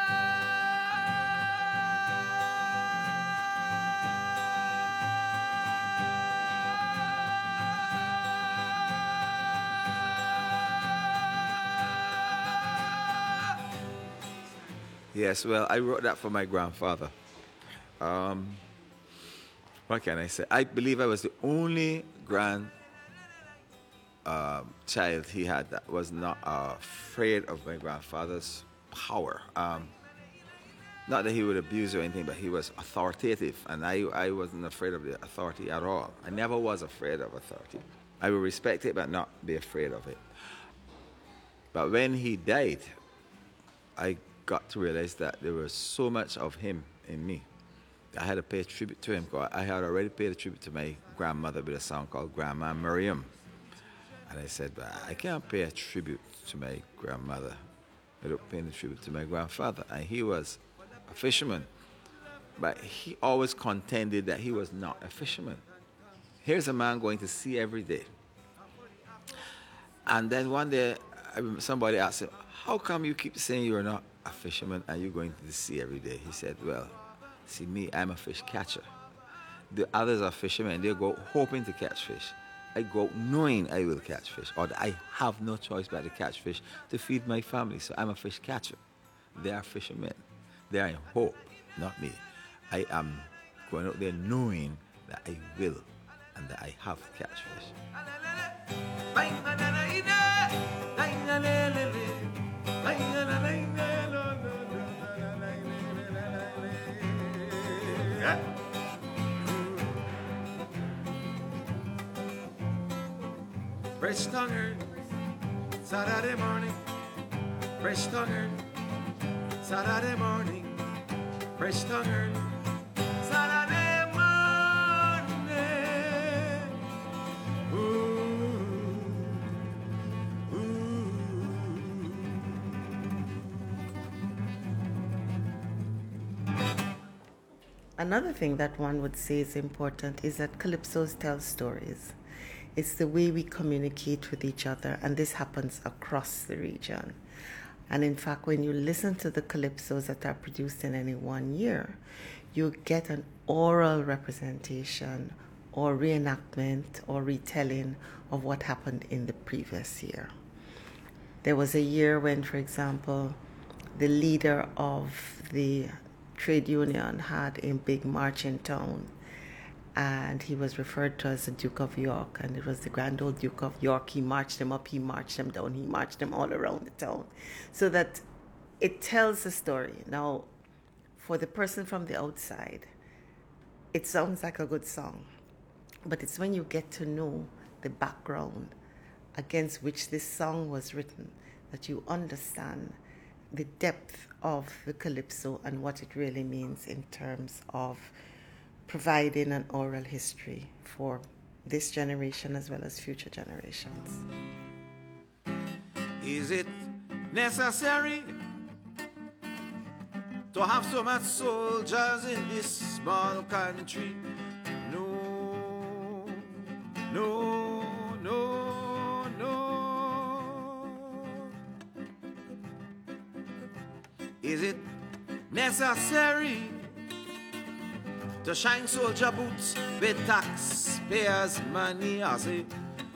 Yes, well, I wrote that for my grandfather. Um, what can I say? I believe I was the only grand uh, child he had that was not uh, afraid of my grandfather's power. Um, not that he would abuse or anything, but he was authoritative, and I, I wasn't afraid of the authority at all. I never was afraid of authority. I would respect it, but not be afraid of it. But when he died, I got to realize that there was so much of him in me. I had to pay tribute to him. I had already paid a tribute to my grandmother with a song called Grandma Miriam. And I said, but I can't pay a tribute to my grandmother without paying a tribute to my grandfather. And he was a fisherman. But he always contended that he was not a fisherman. Here's a man going to sea every day. And then one day, somebody asked him, how come you keep saying you're not a fisherman and you're going to the sea every day? He said, well, see me, I'm a fish catcher. The others are fishermen. They go hoping to catch fish. I go knowing I will catch fish, or that I have no choice but to catch fish to feed my family. So I'm a fish catcher. They are fishermen. They are in hope, not me. I am going out there knowing that I will and that I have to catch fish. Bridgetown early, Saturday morning. Bridgetown early, Saturday morning. Bridgetown early, Saturday morning. Ooh, ooh. Another thing that one would say is important is that Calypsos tell stories. It's the way we communicate with each other, and this happens across the region. And in fact, when you listen to the calypsos that are produced in any one year, you get an oral representation or reenactment or retelling of what happened in the previous year. There was a year when, for example, the leader of the trade union had a big march in town, and he was referred to as the Duke of York, and it was the Grand Old Duke of York. He marched them up, he marched them down, he marched them all around the town. So that it tells the story. Now, for the person from the outside, it sounds like a good song, but it's when you get to know the background against which this song was written that you understand the depth of the calypso and what it really means in terms of providing an oral history for this generation as well as future generations. Is it necessary to have so much soldiers in this small country? No, no, no, no. Is it necessary to shine soldier boots with taxpayers' money? I say,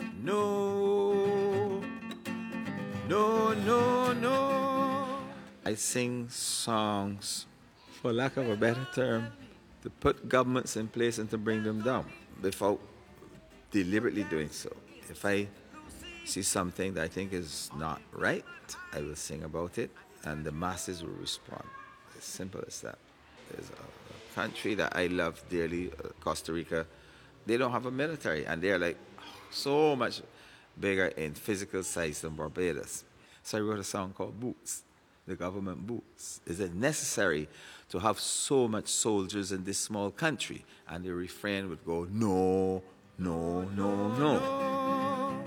no, no, no, no. I sing songs, for lack of a better term, to put governments in place and to bring them down without deliberately doing so. If I see something that I think is not right, I will sing about it, and the masses will respond. As simple as that. There's a country that I love dearly, uh, Costa Rica. They don't have a military, and they're like so much bigger in physical size than Barbados. So I wrote a song called Boots, the government boots. Is it necessary to have so much soldiers in this small country? And the refrain would go, no, no, no, no.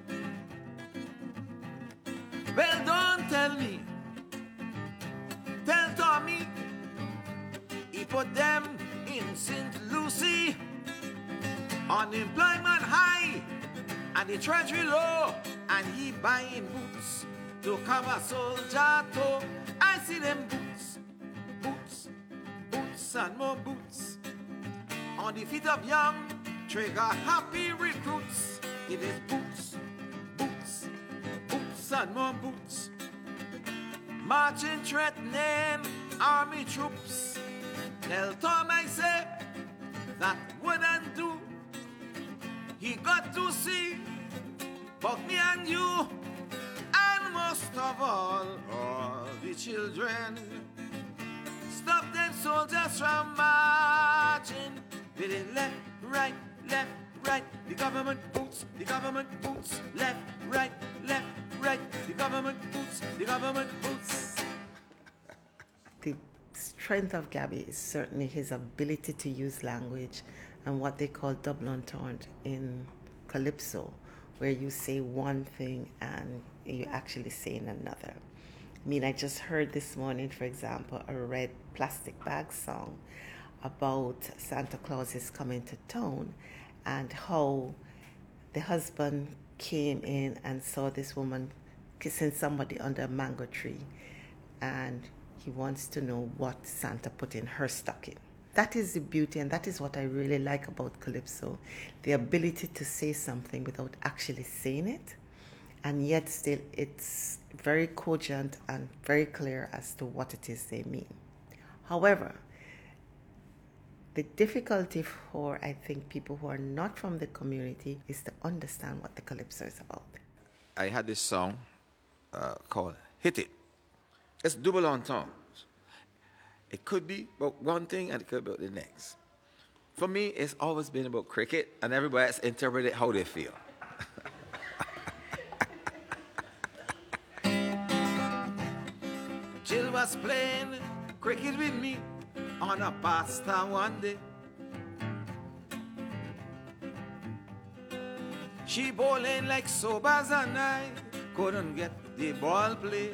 Well, don't tell me. Tell Tommy he put them in Saint Lucie. Unemployment high and the treasury low, and he buying boots to cover soldier toe. I see them boots, boots, boots and more boots on the feet of young trigger happy recruits. It is boots, boots, boots and more boots, marching, threatening army troops. Tell Tom I say that wouldn't do. He got to see both me and you, and most of all, all the children. Stop them soldiers from marching with it left, right, left, right. The government boots, the government boots, left, right, left, right. The government boots, the government boots. The strength of Gabby is certainly his ability to use language and what they call double entendre in calypso, where you say one thing and you actually say in another. I mean, I just heard this morning, for example, a Red Plastic Bag song about Santa Claus is coming to town and how the husband came in and saw this woman kissing somebody under a mango tree, and he wants to know what Santa put in her stocking. That is the beauty, and that is what I really like about calypso, the ability to say something without actually saying it, and yet still it's very cogent and very clear as to what it is they mean. However, the difficulty for, I think, people who are not from the community is to understand what the calypso is about. I had this song uh, called Hit It. It's double entendre. It could be about one thing and it could be about the next. For me, it's always been about cricket, and everybody else interpret it how they feel. Jill was playing cricket with me on a pasta one day. She bowling like Sobas, and I couldn't get the ball played.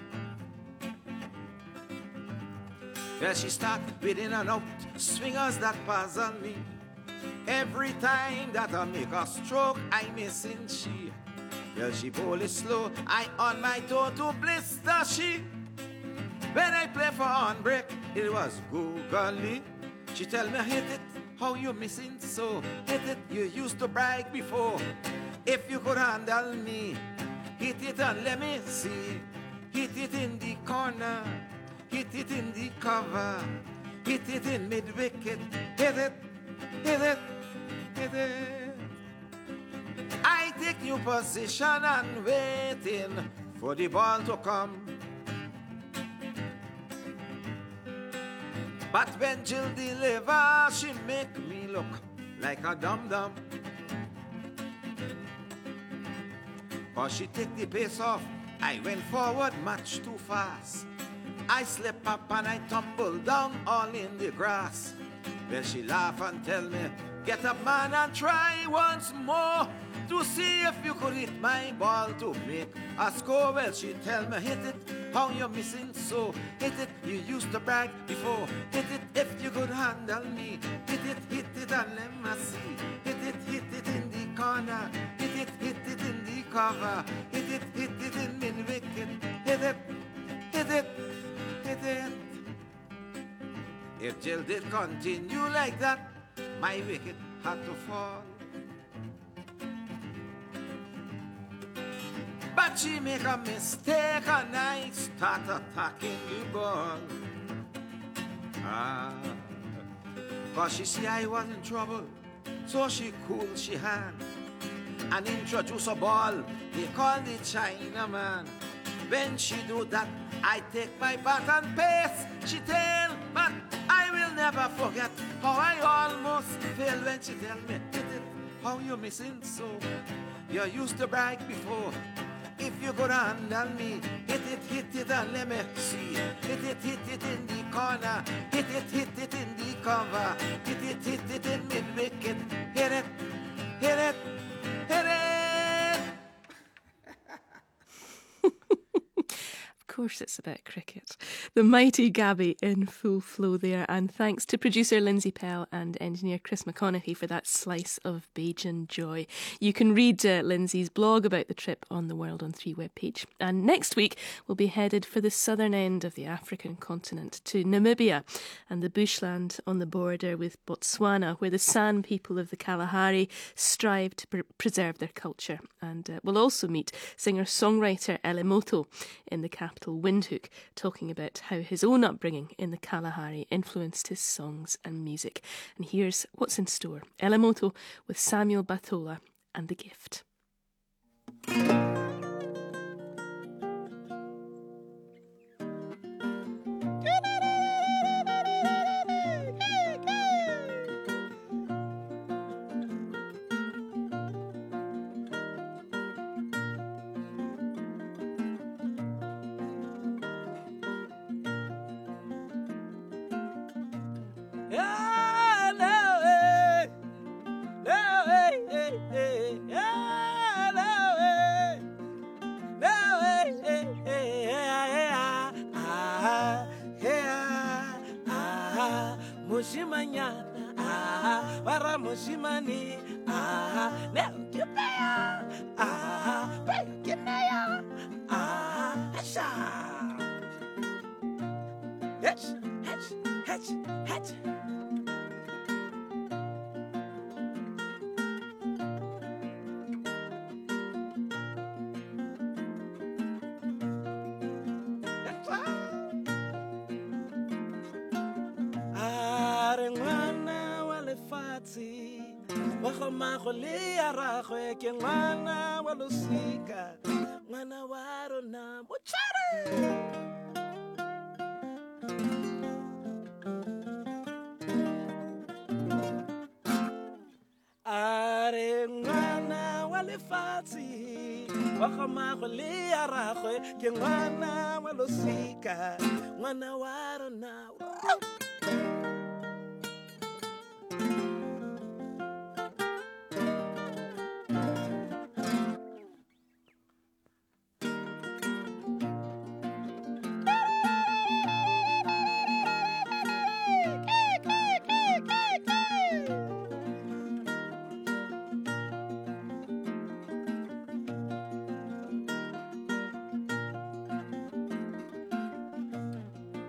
Well, she start with in and out swingers that puzzle me. Every time that I make a stroke, I missing she. Well, she bowl it slow, I on my toe to blister she. When I play for on break, it was googly. She tell me hit it, how you missing so? Hit it, you used to brag before. If you could handle me, hit it and let me see. Hit it in the corner, hit it in the cover, hit it in mid-wicket. Hit it, hit it, hit it. I take new position and waiting for the ball to come. But when Jill deliver, she make me look like a dum-dum. Cause she take the pace off, I went forward much too fast. I slip up and I tumble down all in the grass. Then she laugh and tell me, get up man and try once more to see if you could hit my ball to make a score. Well, she tell me, hit it, how you missing so? Hit it, you used to brag before. Hit it if you could handle me. Hit it, hit it and let me see. Hit it, hit it in the corner. Hit it, hit it in the cover. Hit it, hit it in mid-wicket. Hit it, hit it, hit it. If Jill did continue like that, my wicket had to fall. But she make a mistake and I start attacking the ball. Ah, cause she see I was in trouble, so she cool she hand and introduce a ball they call the Chinaman. When she do that, I take my bat and pace she tell, but I will never forget how I almost feel when she tell me, hit it, how you missing so? You used to brag before. If you could handle me, hit it, hit it and let me see. Hit it, hit it in the corner. Hit it, hit it in the cover. Hit it, hit it in mid-wicket. Hit it, hit it, hit it. Of course it's about cricket. The mighty Gabby in full flow there, and thanks to producer Lindsay Pell and engineer Chris McConaughey for that slice of Bajan joy. You can read uh, Lindsay's blog about the trip on the World on three webpage. And next week we'll be headed for the southern end of the African continent to Namibia and the bushland on the border with Botswana, where the San people of the Kalahari strive to pr- preserve their culture. And uh, we'll also meet singer-songwriter Elemoto in the capital Windhoek, talking about how his own upbringing in the Kalahari influenced his songs and music. And here's what's in store. Elemoto with Samuel Batola and The Gift. Mushimanyana, ah, wara mushimani, ah, now give me a, ah, give me a, ah, hasha. Hitch, hitch, hitch, hitch. Magole aragwe ke ngwana wa losika ngwana wa rona mochare are ngwana wa lefatsi wa magole aragwe ke ngwana wa losika ngwana wa rona.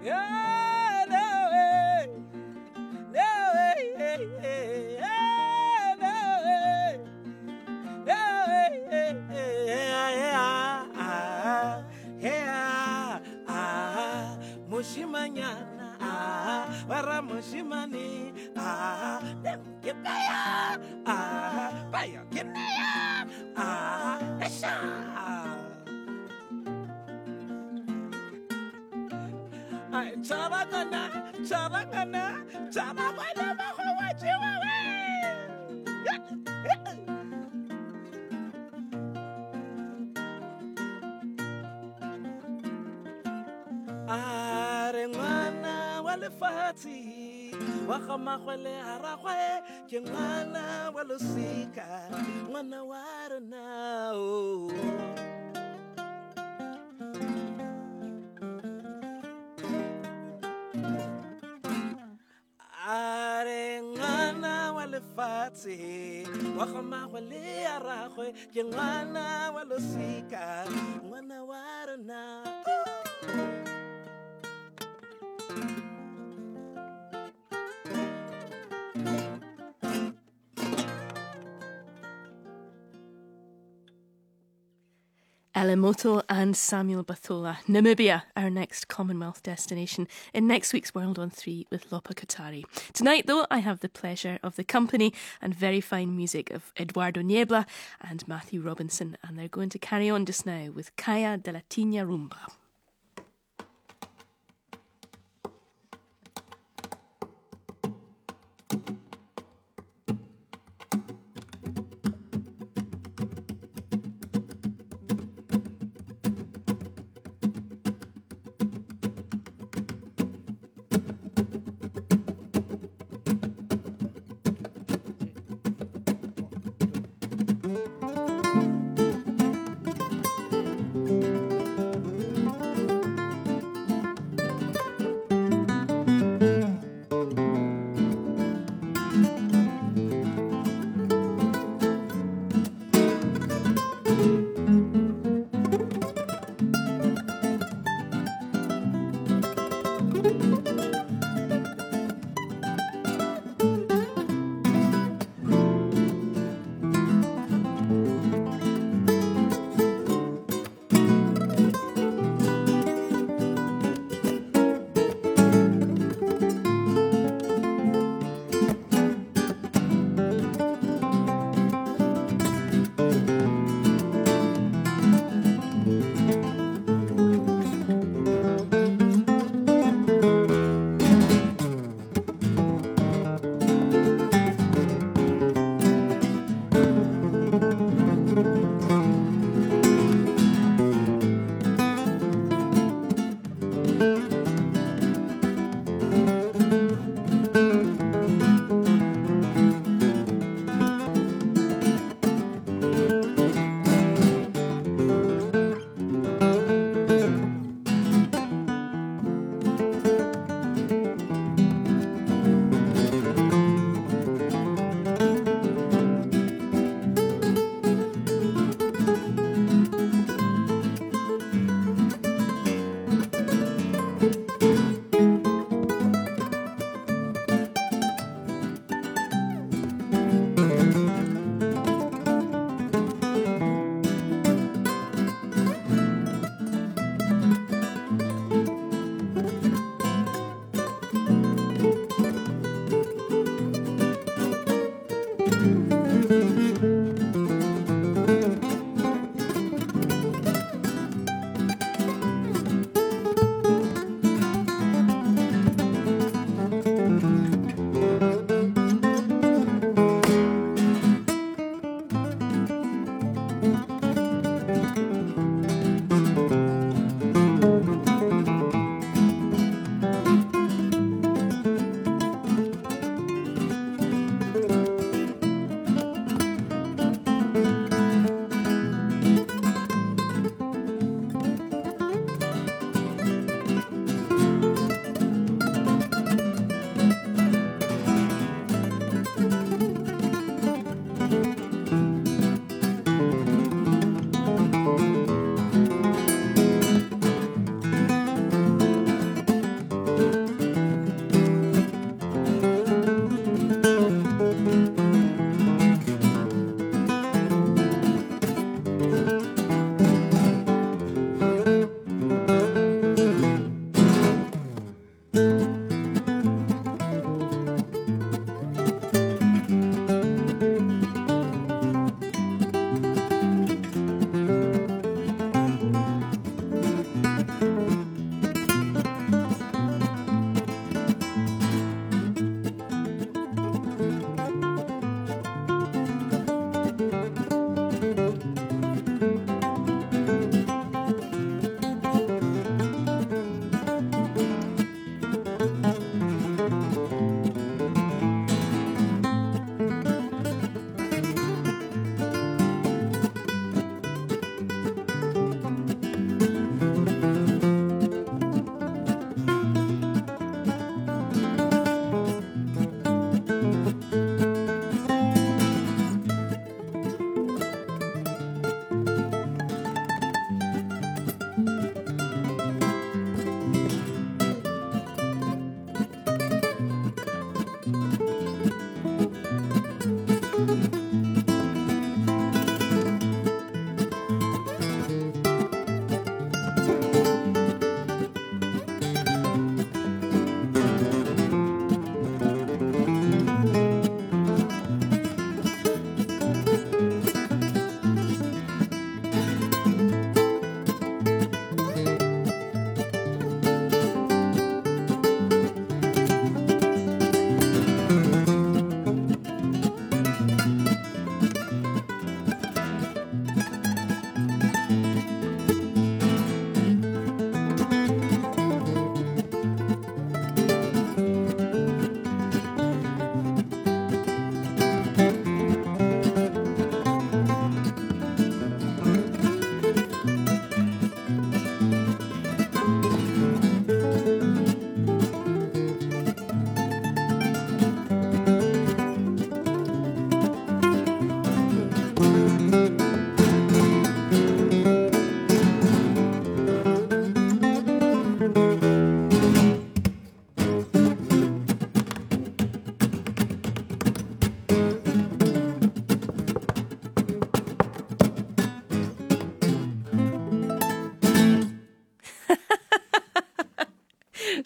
Yeah, no way. No way. Yeah, no way. No way. Yeah, yeah. Yeah. Ah, Mushimanyana. Ah, Wara Mushimani. Ah, them get there. Ah, Baya get there. Ah, Esha. Ay, Charagana, Charagana, Charagana, Mahawajiwa. Are ngwana wa lefatshe wa gamagwele haragwe ke ngwana wa losika ngwana wa rona o are ngwana wa lefatshe wa gamagwele haragwe ke ngwana wa losika ngwana wa rona Elemoto and Samuel Bathola. Namibia, our next Commonwealth destination, in next week's World on three with Lopa Katari. Tonight, though, I have the pleasure of the company and very fine music of Eduardo Niebla and Matthew Robinson, and they're going to carry on just now with Kaya de la Tina Rumba. Thank you.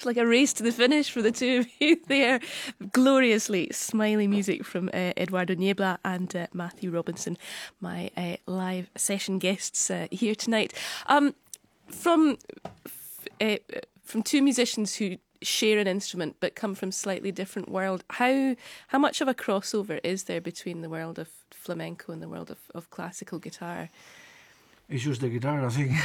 like a race to the finish for the two of you there. Gloriously smiley music from uh, Eduardo Niebla and uh, Matthew Robinson, my uh, live session guests uh, here tonight. Um, from f- uh, from two musicians who share an instrument but come from slightly different world, how how much of a crossover is there between the world of flamenco and the world of, of classical guitar? It's just the guitar, I think.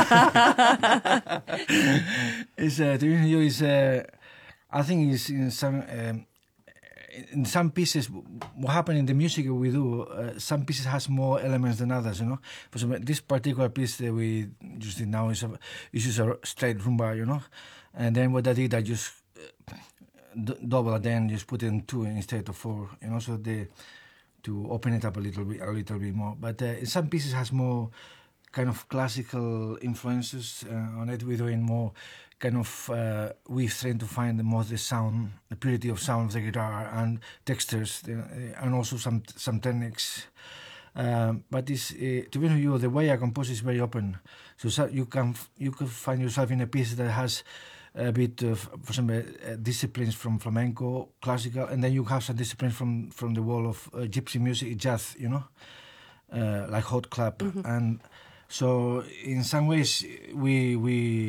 It's uh, to be honest, is uh, I think it's in some um, in some pieces. What happens in the music we do, uh, some pieces has more elements than others. You know, for example, this particular piece that we just did now is a, is just a straight rumba. You know, and then what I did, I just uh, d- double it, then just put in two instead of four. You know, so the to open it up a little bit, a little bit more. But uh, some pieces has more kind of classical influences uh, on it. We're doing more kind of, uh, we're trying to find the most the sound, the purity of sound of the guitar and textures, uh, and also some some techniques. Um, but it's, uh, to be honest with you, the way I compose is very open. So, so you can you can find yourself in a piece that has a bit of, for example, uh, disciplines from flamenco, classical, and then you have some disciplines from, from the world of uh, gypsy music, jazz, you know, uh, like hot club. Mm-hmm. And so in some ways we we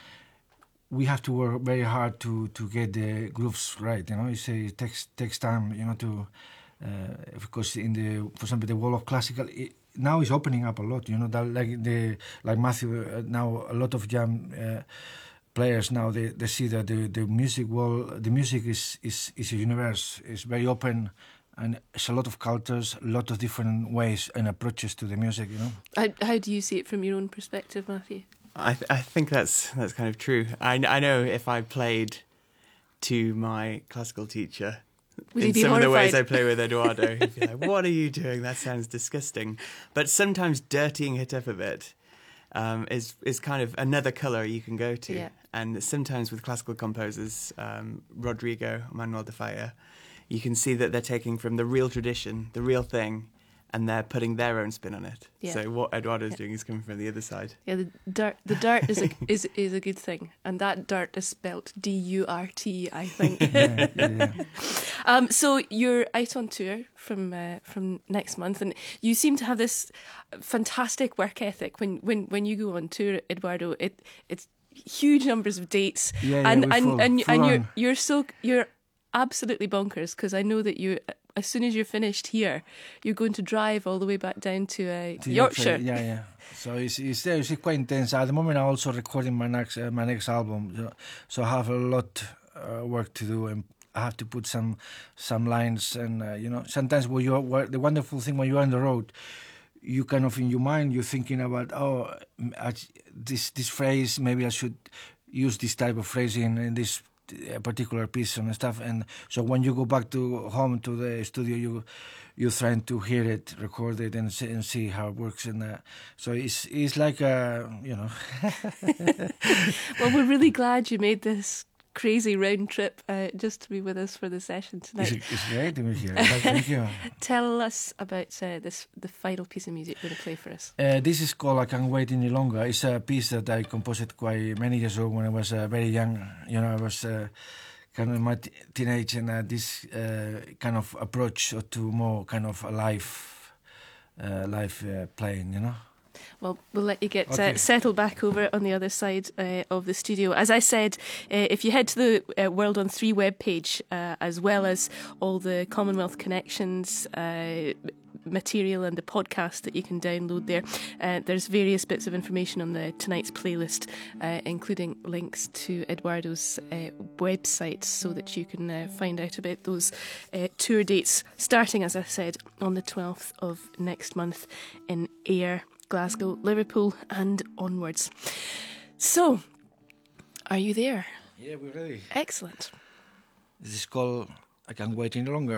we have to work very hard to, to get the grooves right, you know. It's a, it takes takes time, you know, to uh, because in the for example the world of classical it, now is opening up a lot, you know, that like the like Matthew uh, now a lot of young uh, players now they, they see that the, the music world the music is, is, is a universe, it's very open. And it's a lot of cultures, a lot of different ways and approaches to the music, you know. How, how do you see it from your own perspective, Matthew? I th- I think that's that's kind of true. I, I know if I played to my classical teacher, Would in be some horrified? of the ways I play with Eduardo, he'd be like, "What are you doing? That sounds disgusting." But sometimes dirtying it up a bit um, is is kind of another colour you can go to. Yeah. And sometimes with classical composers, um, Rodrigo, Manuel de Falla, you can see that they're taking from the real tradition, the real thing, and they're putting their own spin on it. Yeah. So what Eduardo's Yeah. doing is coming from the other side. Yeah, the dirt, the dirt is a is is a good thing, and that dirt is spelt D U R T, I think. Yeah, yeah. um, so you're out on tour from uh, from next month, and you seem to have this fantastic work ethic. When when when you go on tour, Eduardo, it it's huge numbers of dates, Yeah, yeah, and we're and full- and, full and you're on. you're so you're absolutely bonkers, because I know that you, as soon as you're finished here, you're going to drive all the way back down to, uh, To Yorkshire. Yeah, yeah. So it's it's, it's quite intense. At the moment, I'm also recording my next uh, my next album, so, so I have a lot uh, work to do, and I have to put some some lines, and uh, you know, sometimes when you're where- the wonderful thing when you're on the road, you kind of in your mind you're thinking about oh I, this this phrase, maybe I should use this type of phrasing in this a particular piece and stuff, and so when you go back to home to the studio, you you're trying to hear it, record it, and see, and see how it works, and uh, so it's it's like a you know. Well, we're really glad you made this crazy round trip uh, just to be with us for the session tonight. It's, it's great to be here. Thank you. Tell us about uh, this the final piece of music you're going to play for us. Uh, this is called I Can't Wait Any Longer. It's a piece that I composed quite many years ago when I was uh, very young. You know, I was uh, kind of in my t- teenage, and uh, this uh, kind of approach to more kind of a live, uh, live uh, playing, you know. Well, we'll let you get Okay. uh, settled back over on the other side uh, of the studio. As I said, uh, if you head to the uh, World on Three webpage, uh, as well as all the Commonwealth Connections uh, material and the podcast that you can download there, uh, there's various bits of information on the tonight's playlist, uh, including links to Eduardo's uh, website, so that you can uh, find out about those uh, tour dates, starting, as I said, on the twelfth of next month in Ayr, Glasgow, Liverpool and onwards. So, are you there? Yeah, we're ready. Excellent. This is called I Can't Wait Any Longer.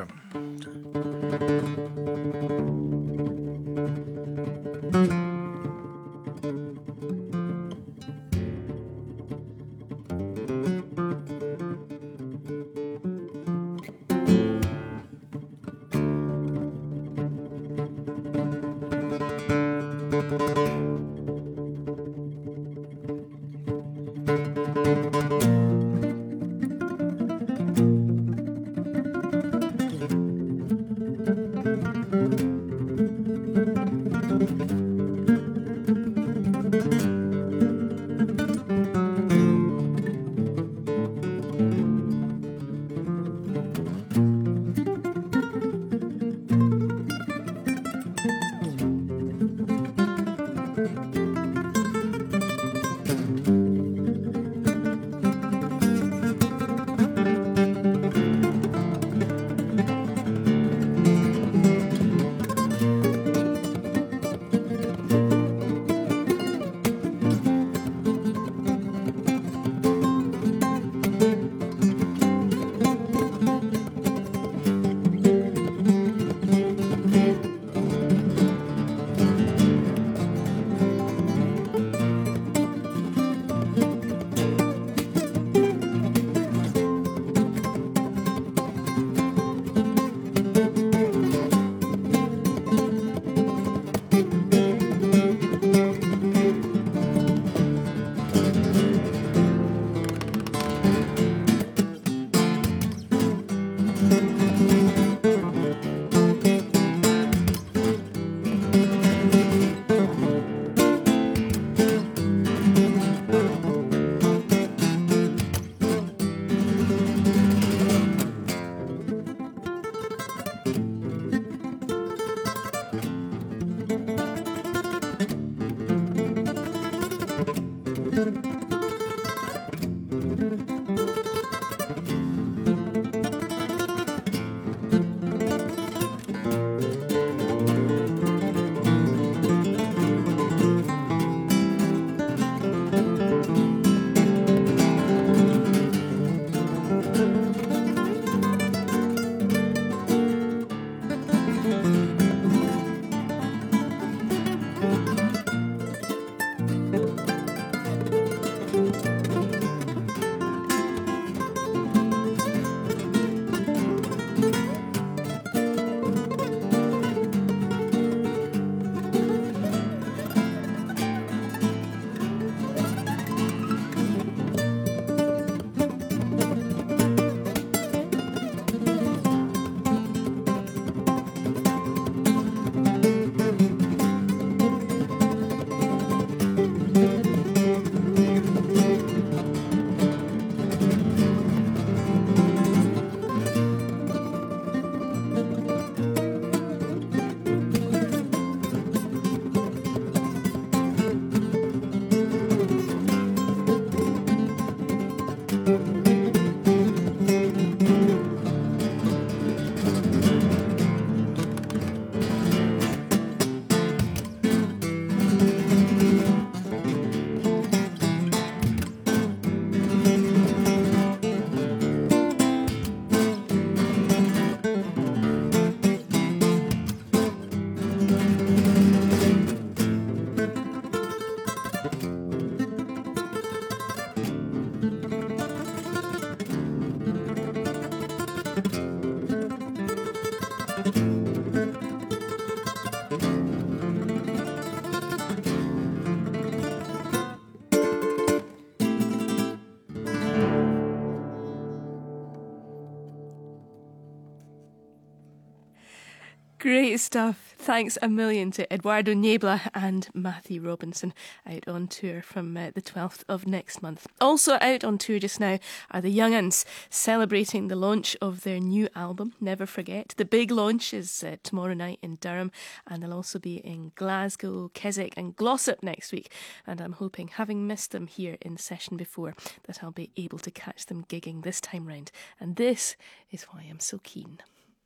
Great stuff. Thanks a million to Eduardo Niebla and Matthew Robinson, out on tour from uh, the twelfth of next month. Also out on tour just now are the Young Uns, celebrating the launch of their new album, Never Forget. The big launch is uh, tomorrow night in Durham, and they'll also be in Glasgow, Keswick and Glossop next week. And I'm hoping, having missed them here in session before, that I'll be able to catch them gigging this time round. And this is why I'm so keen.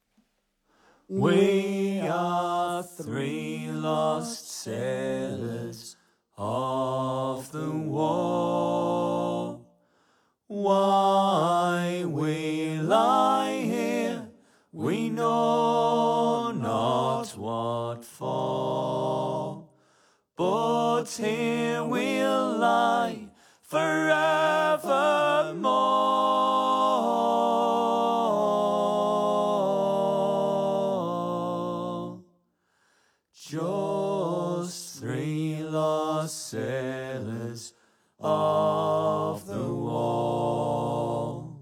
We are three lost sailors of the war. Why we lie here, we know not what for. But here we'll lie forevermore. Just three lost sailors of the war.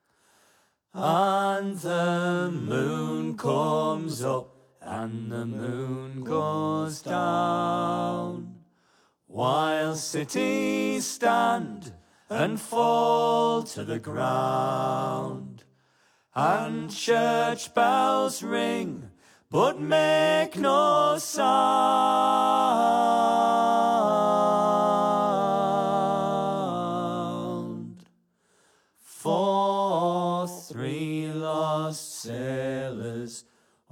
And the moon comes up and the moon goes down, while cities stand and fall to the ground, and church bells ring but make no sound. For three lost sailors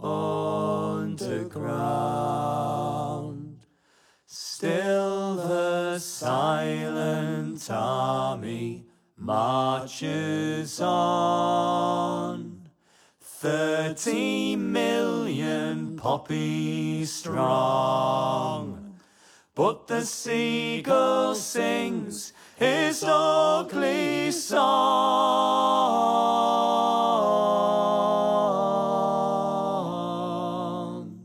underground, still the silent army marches on. Thirty million poppies strong, but the seagull sings his ugly song.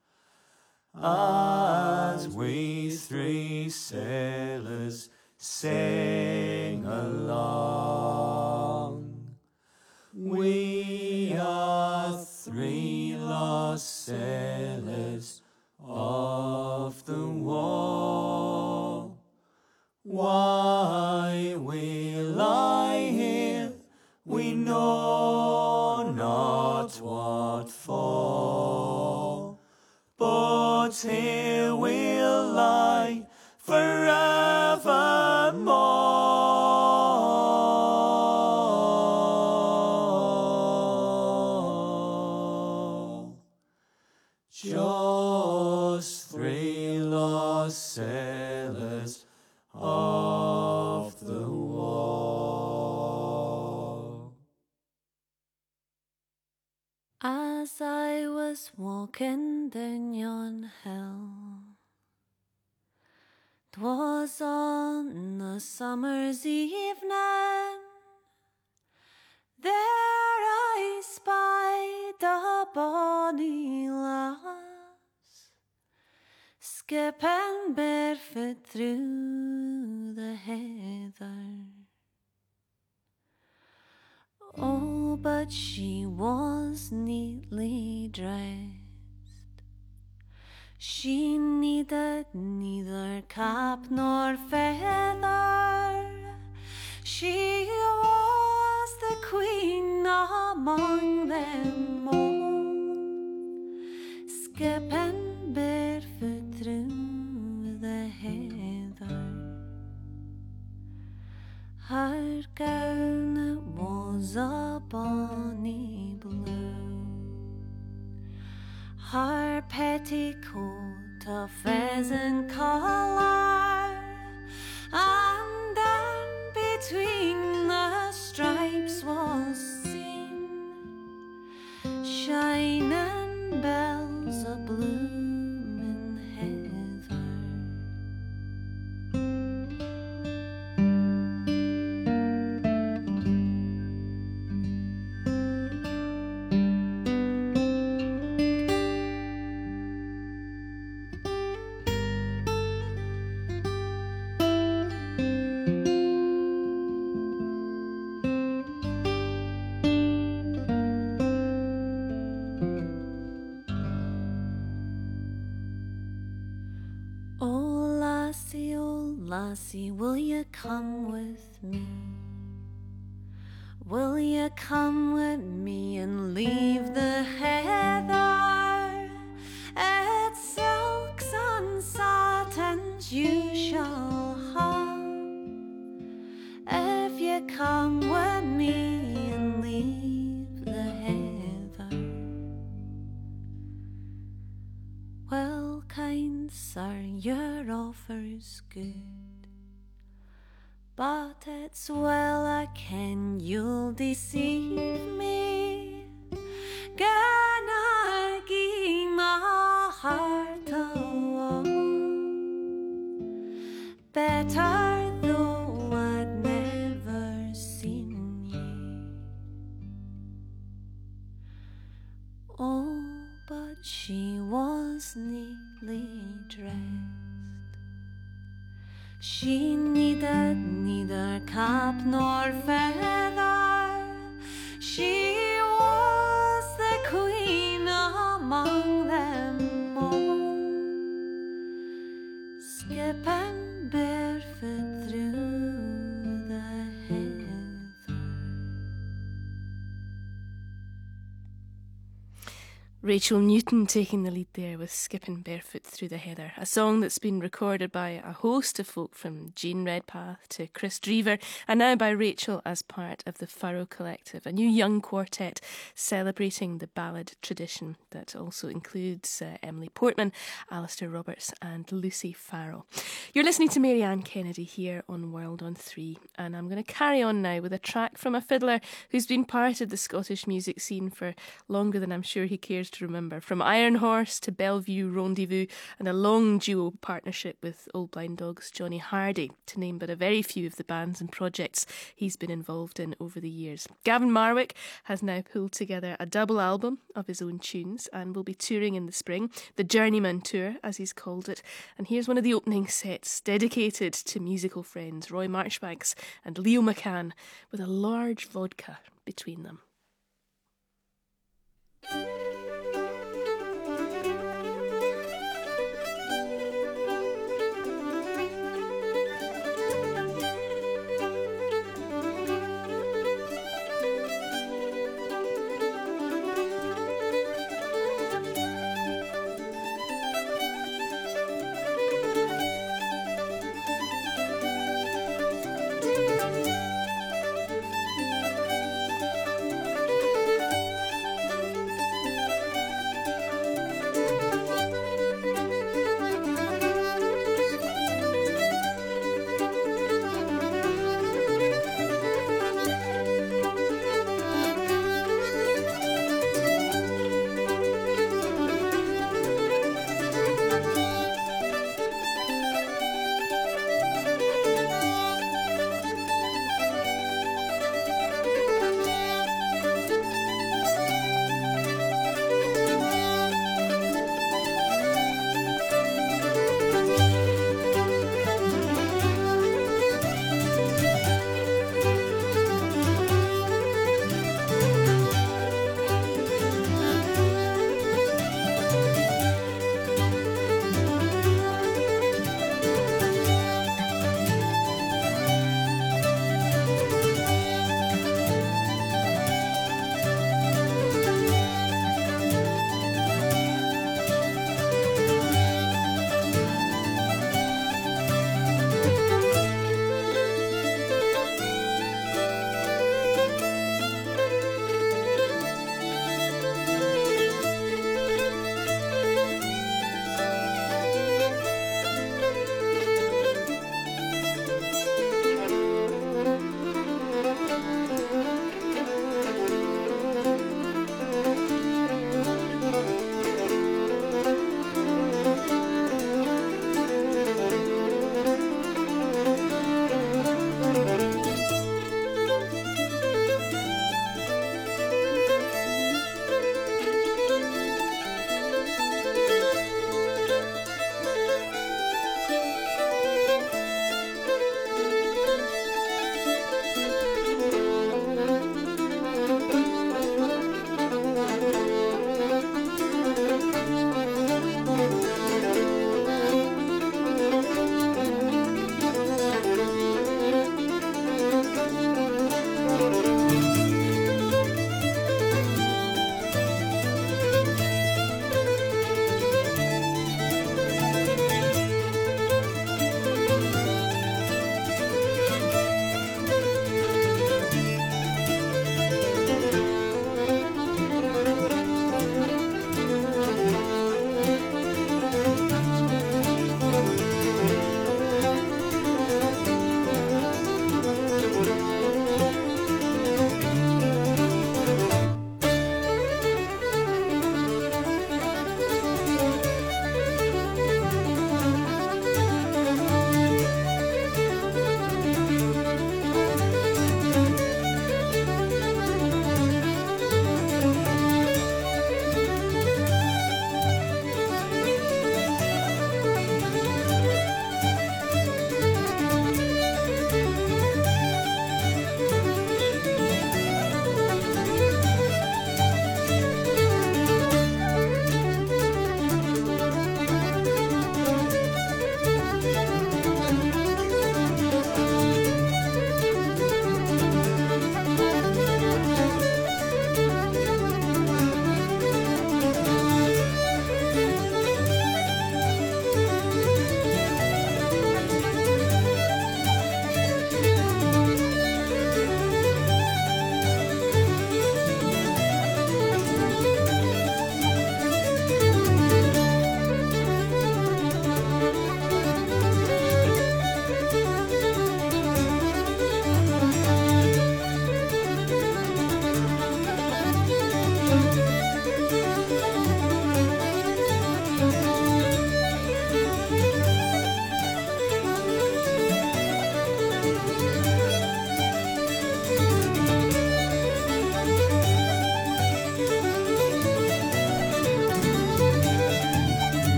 As we three sailors sing along, we are three lost sailors of the war. Why we lie here, we know not what for. But here we'll lie forever. of the wall. As I was walking down yon hill, 'twas on a summer's evening, there I spied a bonny lass, skipping barefoot through the heather. Oh, but she was neatly dressed. She needed neither cap nor feather. She was the queen among them all, skipping barefoot through the heather. Her gown it was a bonny blue, her petticoat a pheasant colour, and then between the stripes was seen shining bells of blooming heather. Lassie, will you come with me? Will you come with me and leave the heather? It's silks and satins you shall have, if you come with me and leave the heather. Well, kind sir, your offer's good, but it's well I ken you'll deceive me. Can I give my heart away? Better though I'd never seen ye. Oh, but she was neatly dressed. She needed neither cap nor feather. She was the queen among them all, skipping barefoot through the heather. Rachel Newton taking the lead there with Skipping Barefoot Through the Heather, a song that's been recorded by a host of folk from Jean Redpath to Chris Drever, and now by Rachel as part of the Furrow Collective, a new young quartet celebrating the ballad tradition that also includes uh, Emily Portman, Alistair Roberts and Lucy Farrell. You're listening to Marianne Kennedy here on World on three, and I'm going to carry on now with a track from a fiddler who's been part of the Scottish music scene for longer than I'm sure he cares to remember, from Iron Horse to Bellevue Rendezvous, and a long duo partnership with Old Blind Dog's Johnny Hardy, to name but a very few of the bands and projects he's been involved in over the years. Gavin Marwick has now pulled together a double album of his own tunes and will be touring in the spring, the Journeyman Tour as he's called it, and here's one of the opening sets dedicated to musical friends Roy Marchbanks and Leo McCann, with a large vodka between them.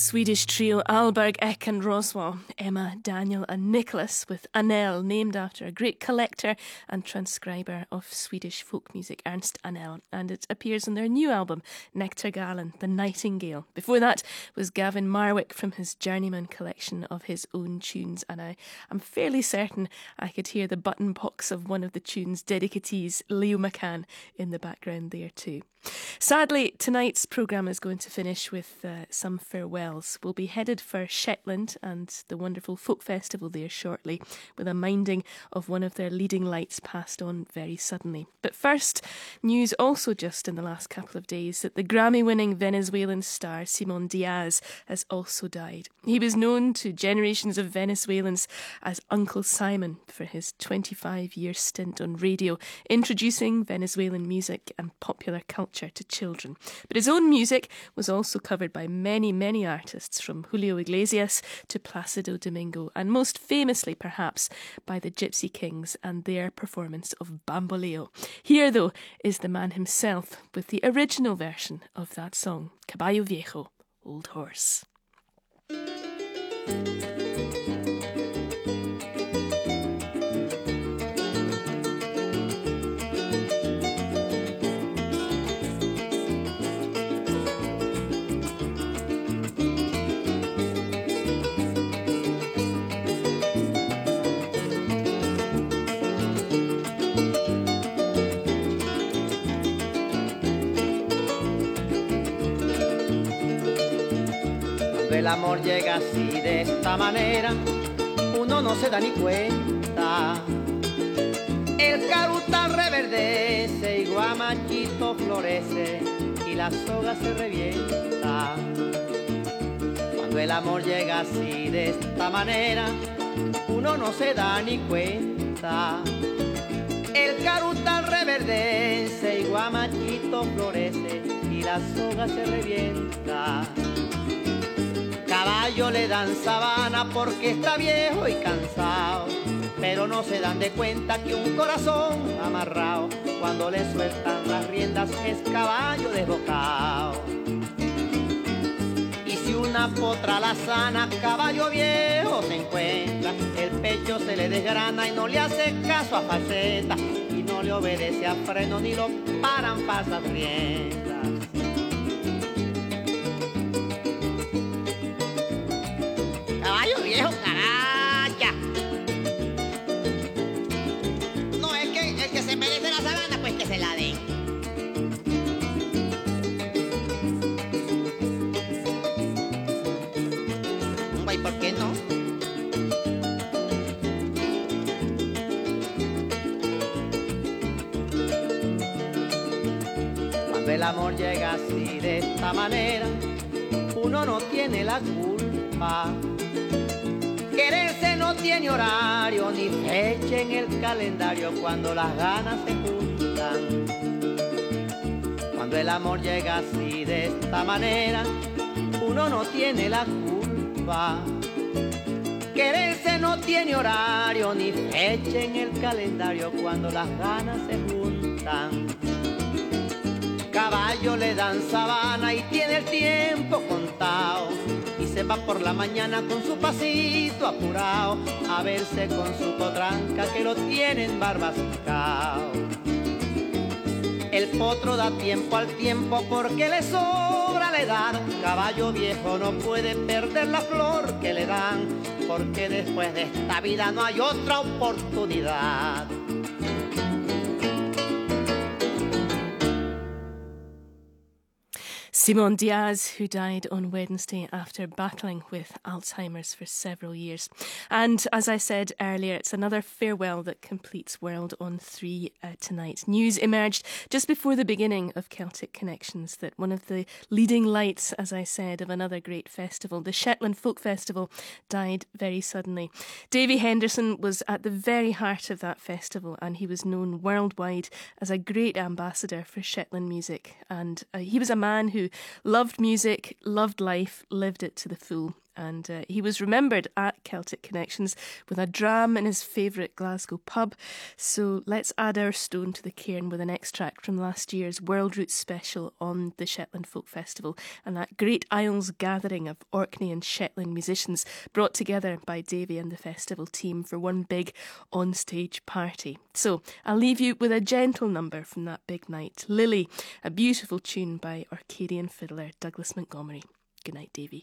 Swedish trio Alberg, Ek and Roswell, Emma, Daniel and Nicholas, with Anell, named after a great collector and transcriber of Swedish folk music, Ernst Anell, and it appears on their new album, Nektargalen, The Nightingale. Before that was Gavin Marwick from his Journeyman collection of his own tunes, and I am fairly certain I could hear the button box of one of the tune's dedicatees, Leo McCann, in the background there too. Sadly, tonight's programme is going to finish with uh, some farewells. We'll be headed for Shetland and the wonderful folk festival there shortly, with a minding of one of their leading lights passed on very suddenly. But first, news also just in the last couple of days that the Grammy-winning Venezuelan star Simon Diaz has also died. He was known to generations of Venezuelans as Uncle Simon for his twenty-five-year stint on radio, introducing Venezuelan music and popular culture to children. But his own music was also covered by many, many artists, from Julio Iglesias to Placido Domingo, and most famously, perhaps, by the Gypsy Kings and their performance of Bamboleo. Here, though, is the man himself with the original version of that song, Caballo Viejo, Old Horse. El amor llega así de esta manera, uno no se da ni cuenta. El carutal reverdece y guamachito florece y la soga se revienta. Cuando el amor llega así de esta manera, uno no se da ni cuenta. El carutal reverdece y guamachito florece y la soga se revienta. Caballo le dan sabana porque está viejo y cansado, pero no se dan de cuenta que un corazón amarrado, cuando le sueltan las riendas es caballo desbocado. Y si una potra la sana, caballo viejo se encuentra, el pecho se le desgrana y no le hace caso a faceta, y no le obedece a freno ni lo paran pasas riendas. Caballo viejo, caracha. No, es que el que se merece la sabana, pues que se la den. ¿Y por qué no? Cuando el amor llega así de esta manera, uno no tiene la culpa. Quererse no tiene horario ni fecha en el calendario cuando las ganas se juntan. Cuando el amor llega así de esta manera, uno no tiene la culpa. Quererse no tiene horario ni fecha en el calendario cuando las ganas se juntan. Caballo le dan sabana y tiene el tiempo contado, y se va por la mañana con su pasito apurado a verse con su potranca que lo tienen barbascao. El potro da tiempo al tiempo porque le sobra la edad. Caballo viejo no puede perder la flor que le dan, porque después de esta vida no hay otra oportunidad. Simon Diaz, who died on Wednesday after battling with Alzheimer's for several years. And as I said earlier, it's another farewell that completes World on three uh, tonight. News emerged just before the beginning of Celtic Connections that one of the leading lights, as I said, of another great festival, the Shetland Folk Festival, died very suddenly. Davy Henderson was at the very heart of that festival, and he was known worldwide as a great ambassador for Shetland music. And uh, he was a man who loved music, loved life, lived it to the full. and uh, he was remembered at Celtic Connections with a dram in his favourite Glasgow pub. So let's add our stone to the cairn with an extract from last year's World Roots special on the Shetland Folk Festival, and that Great Isles gathering of Orkney and Shetland musicians brought together by Davy and the festival team for one big on-stage party. So I'll leave you with a gentle number from that big night, Lily, a beautiful tune by Orcadian fiddler Douglas Montgomery. Good night, Davy.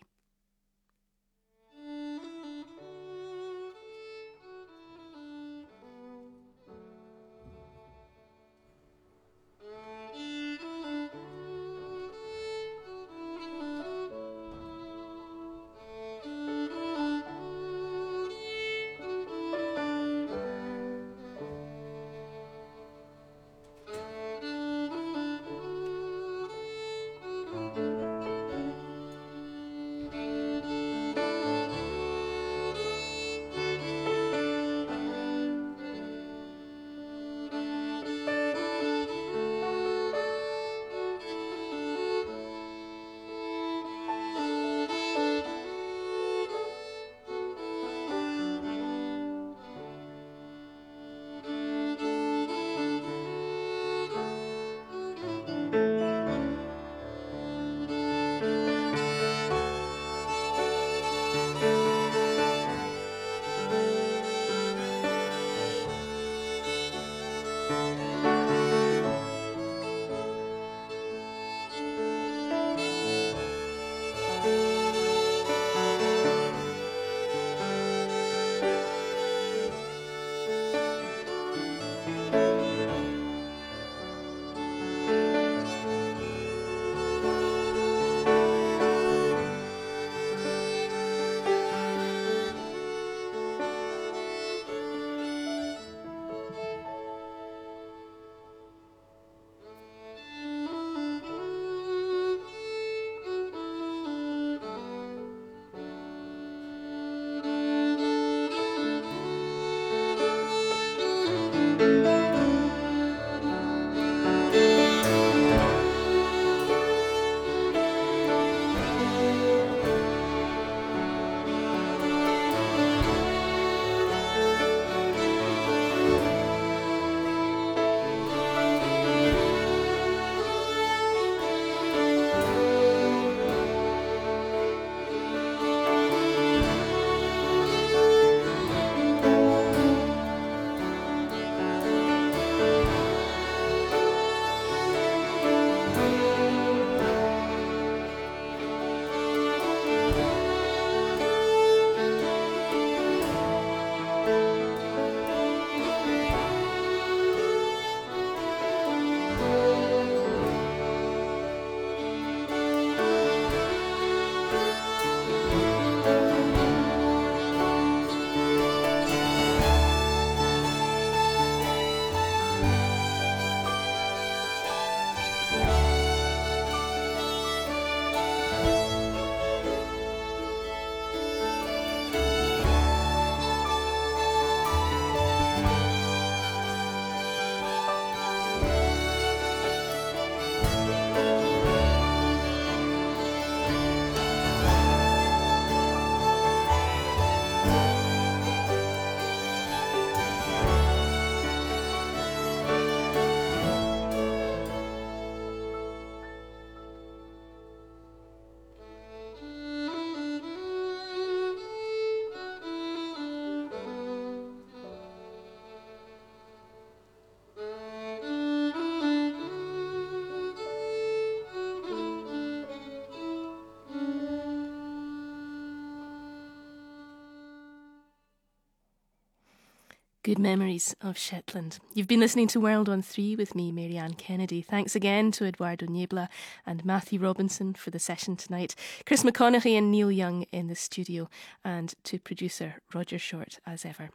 Good memories of Shetland. You've been listening to World on Three with me, Marianne Kennedy. Thanks again to Eduardo Niebla and Matthew Robinson for the session tonight, Chris McConaughey and Neil Young in the studio, and to producer Roger Short as ever.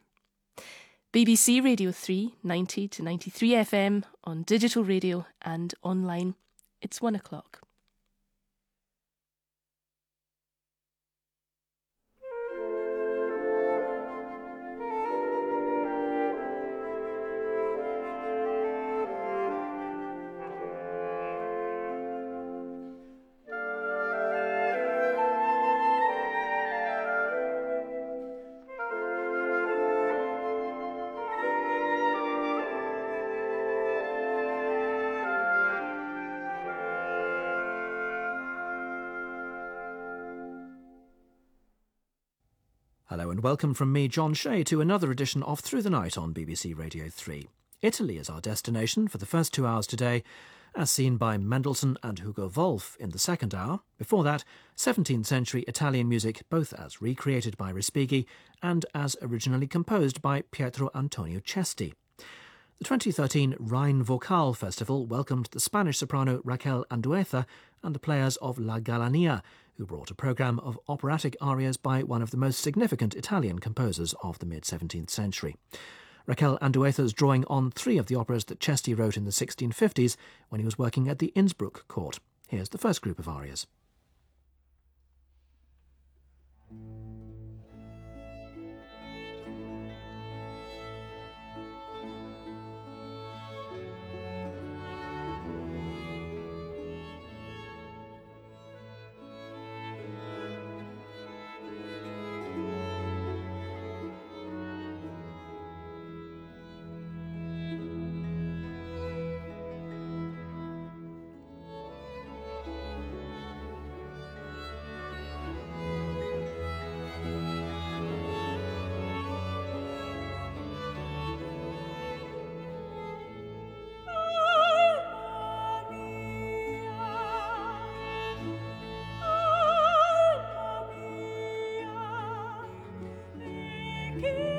B B C Radio three, ninety to ninety-three F M on digital radio and online. It's one o'clock. Hello and welcome from me, John Shea, to another edition of Through the Night on B B C Radio three. Italy is our destination for the first two hours today, as seen by Mendelssohn and Hugo Wolf in the second hour. Before that, seventeenth century Italian music, both as recreated by Respighi and as originally composed by Pietro Antonio Cesti. The twenty thirteen Rhine Vocal Festival welcomed the Spanish soprano Raquel Andueza and the players of La Galania, who brought a programme of operatic arias by one of the most significant Italian composers of the mid-seventeenth century. Raquel Andueza's drawing on three of the operas that Cesti wrote in the sixteen fifties when he was working at the Innsbruck court. Here's the first group of arias. Keep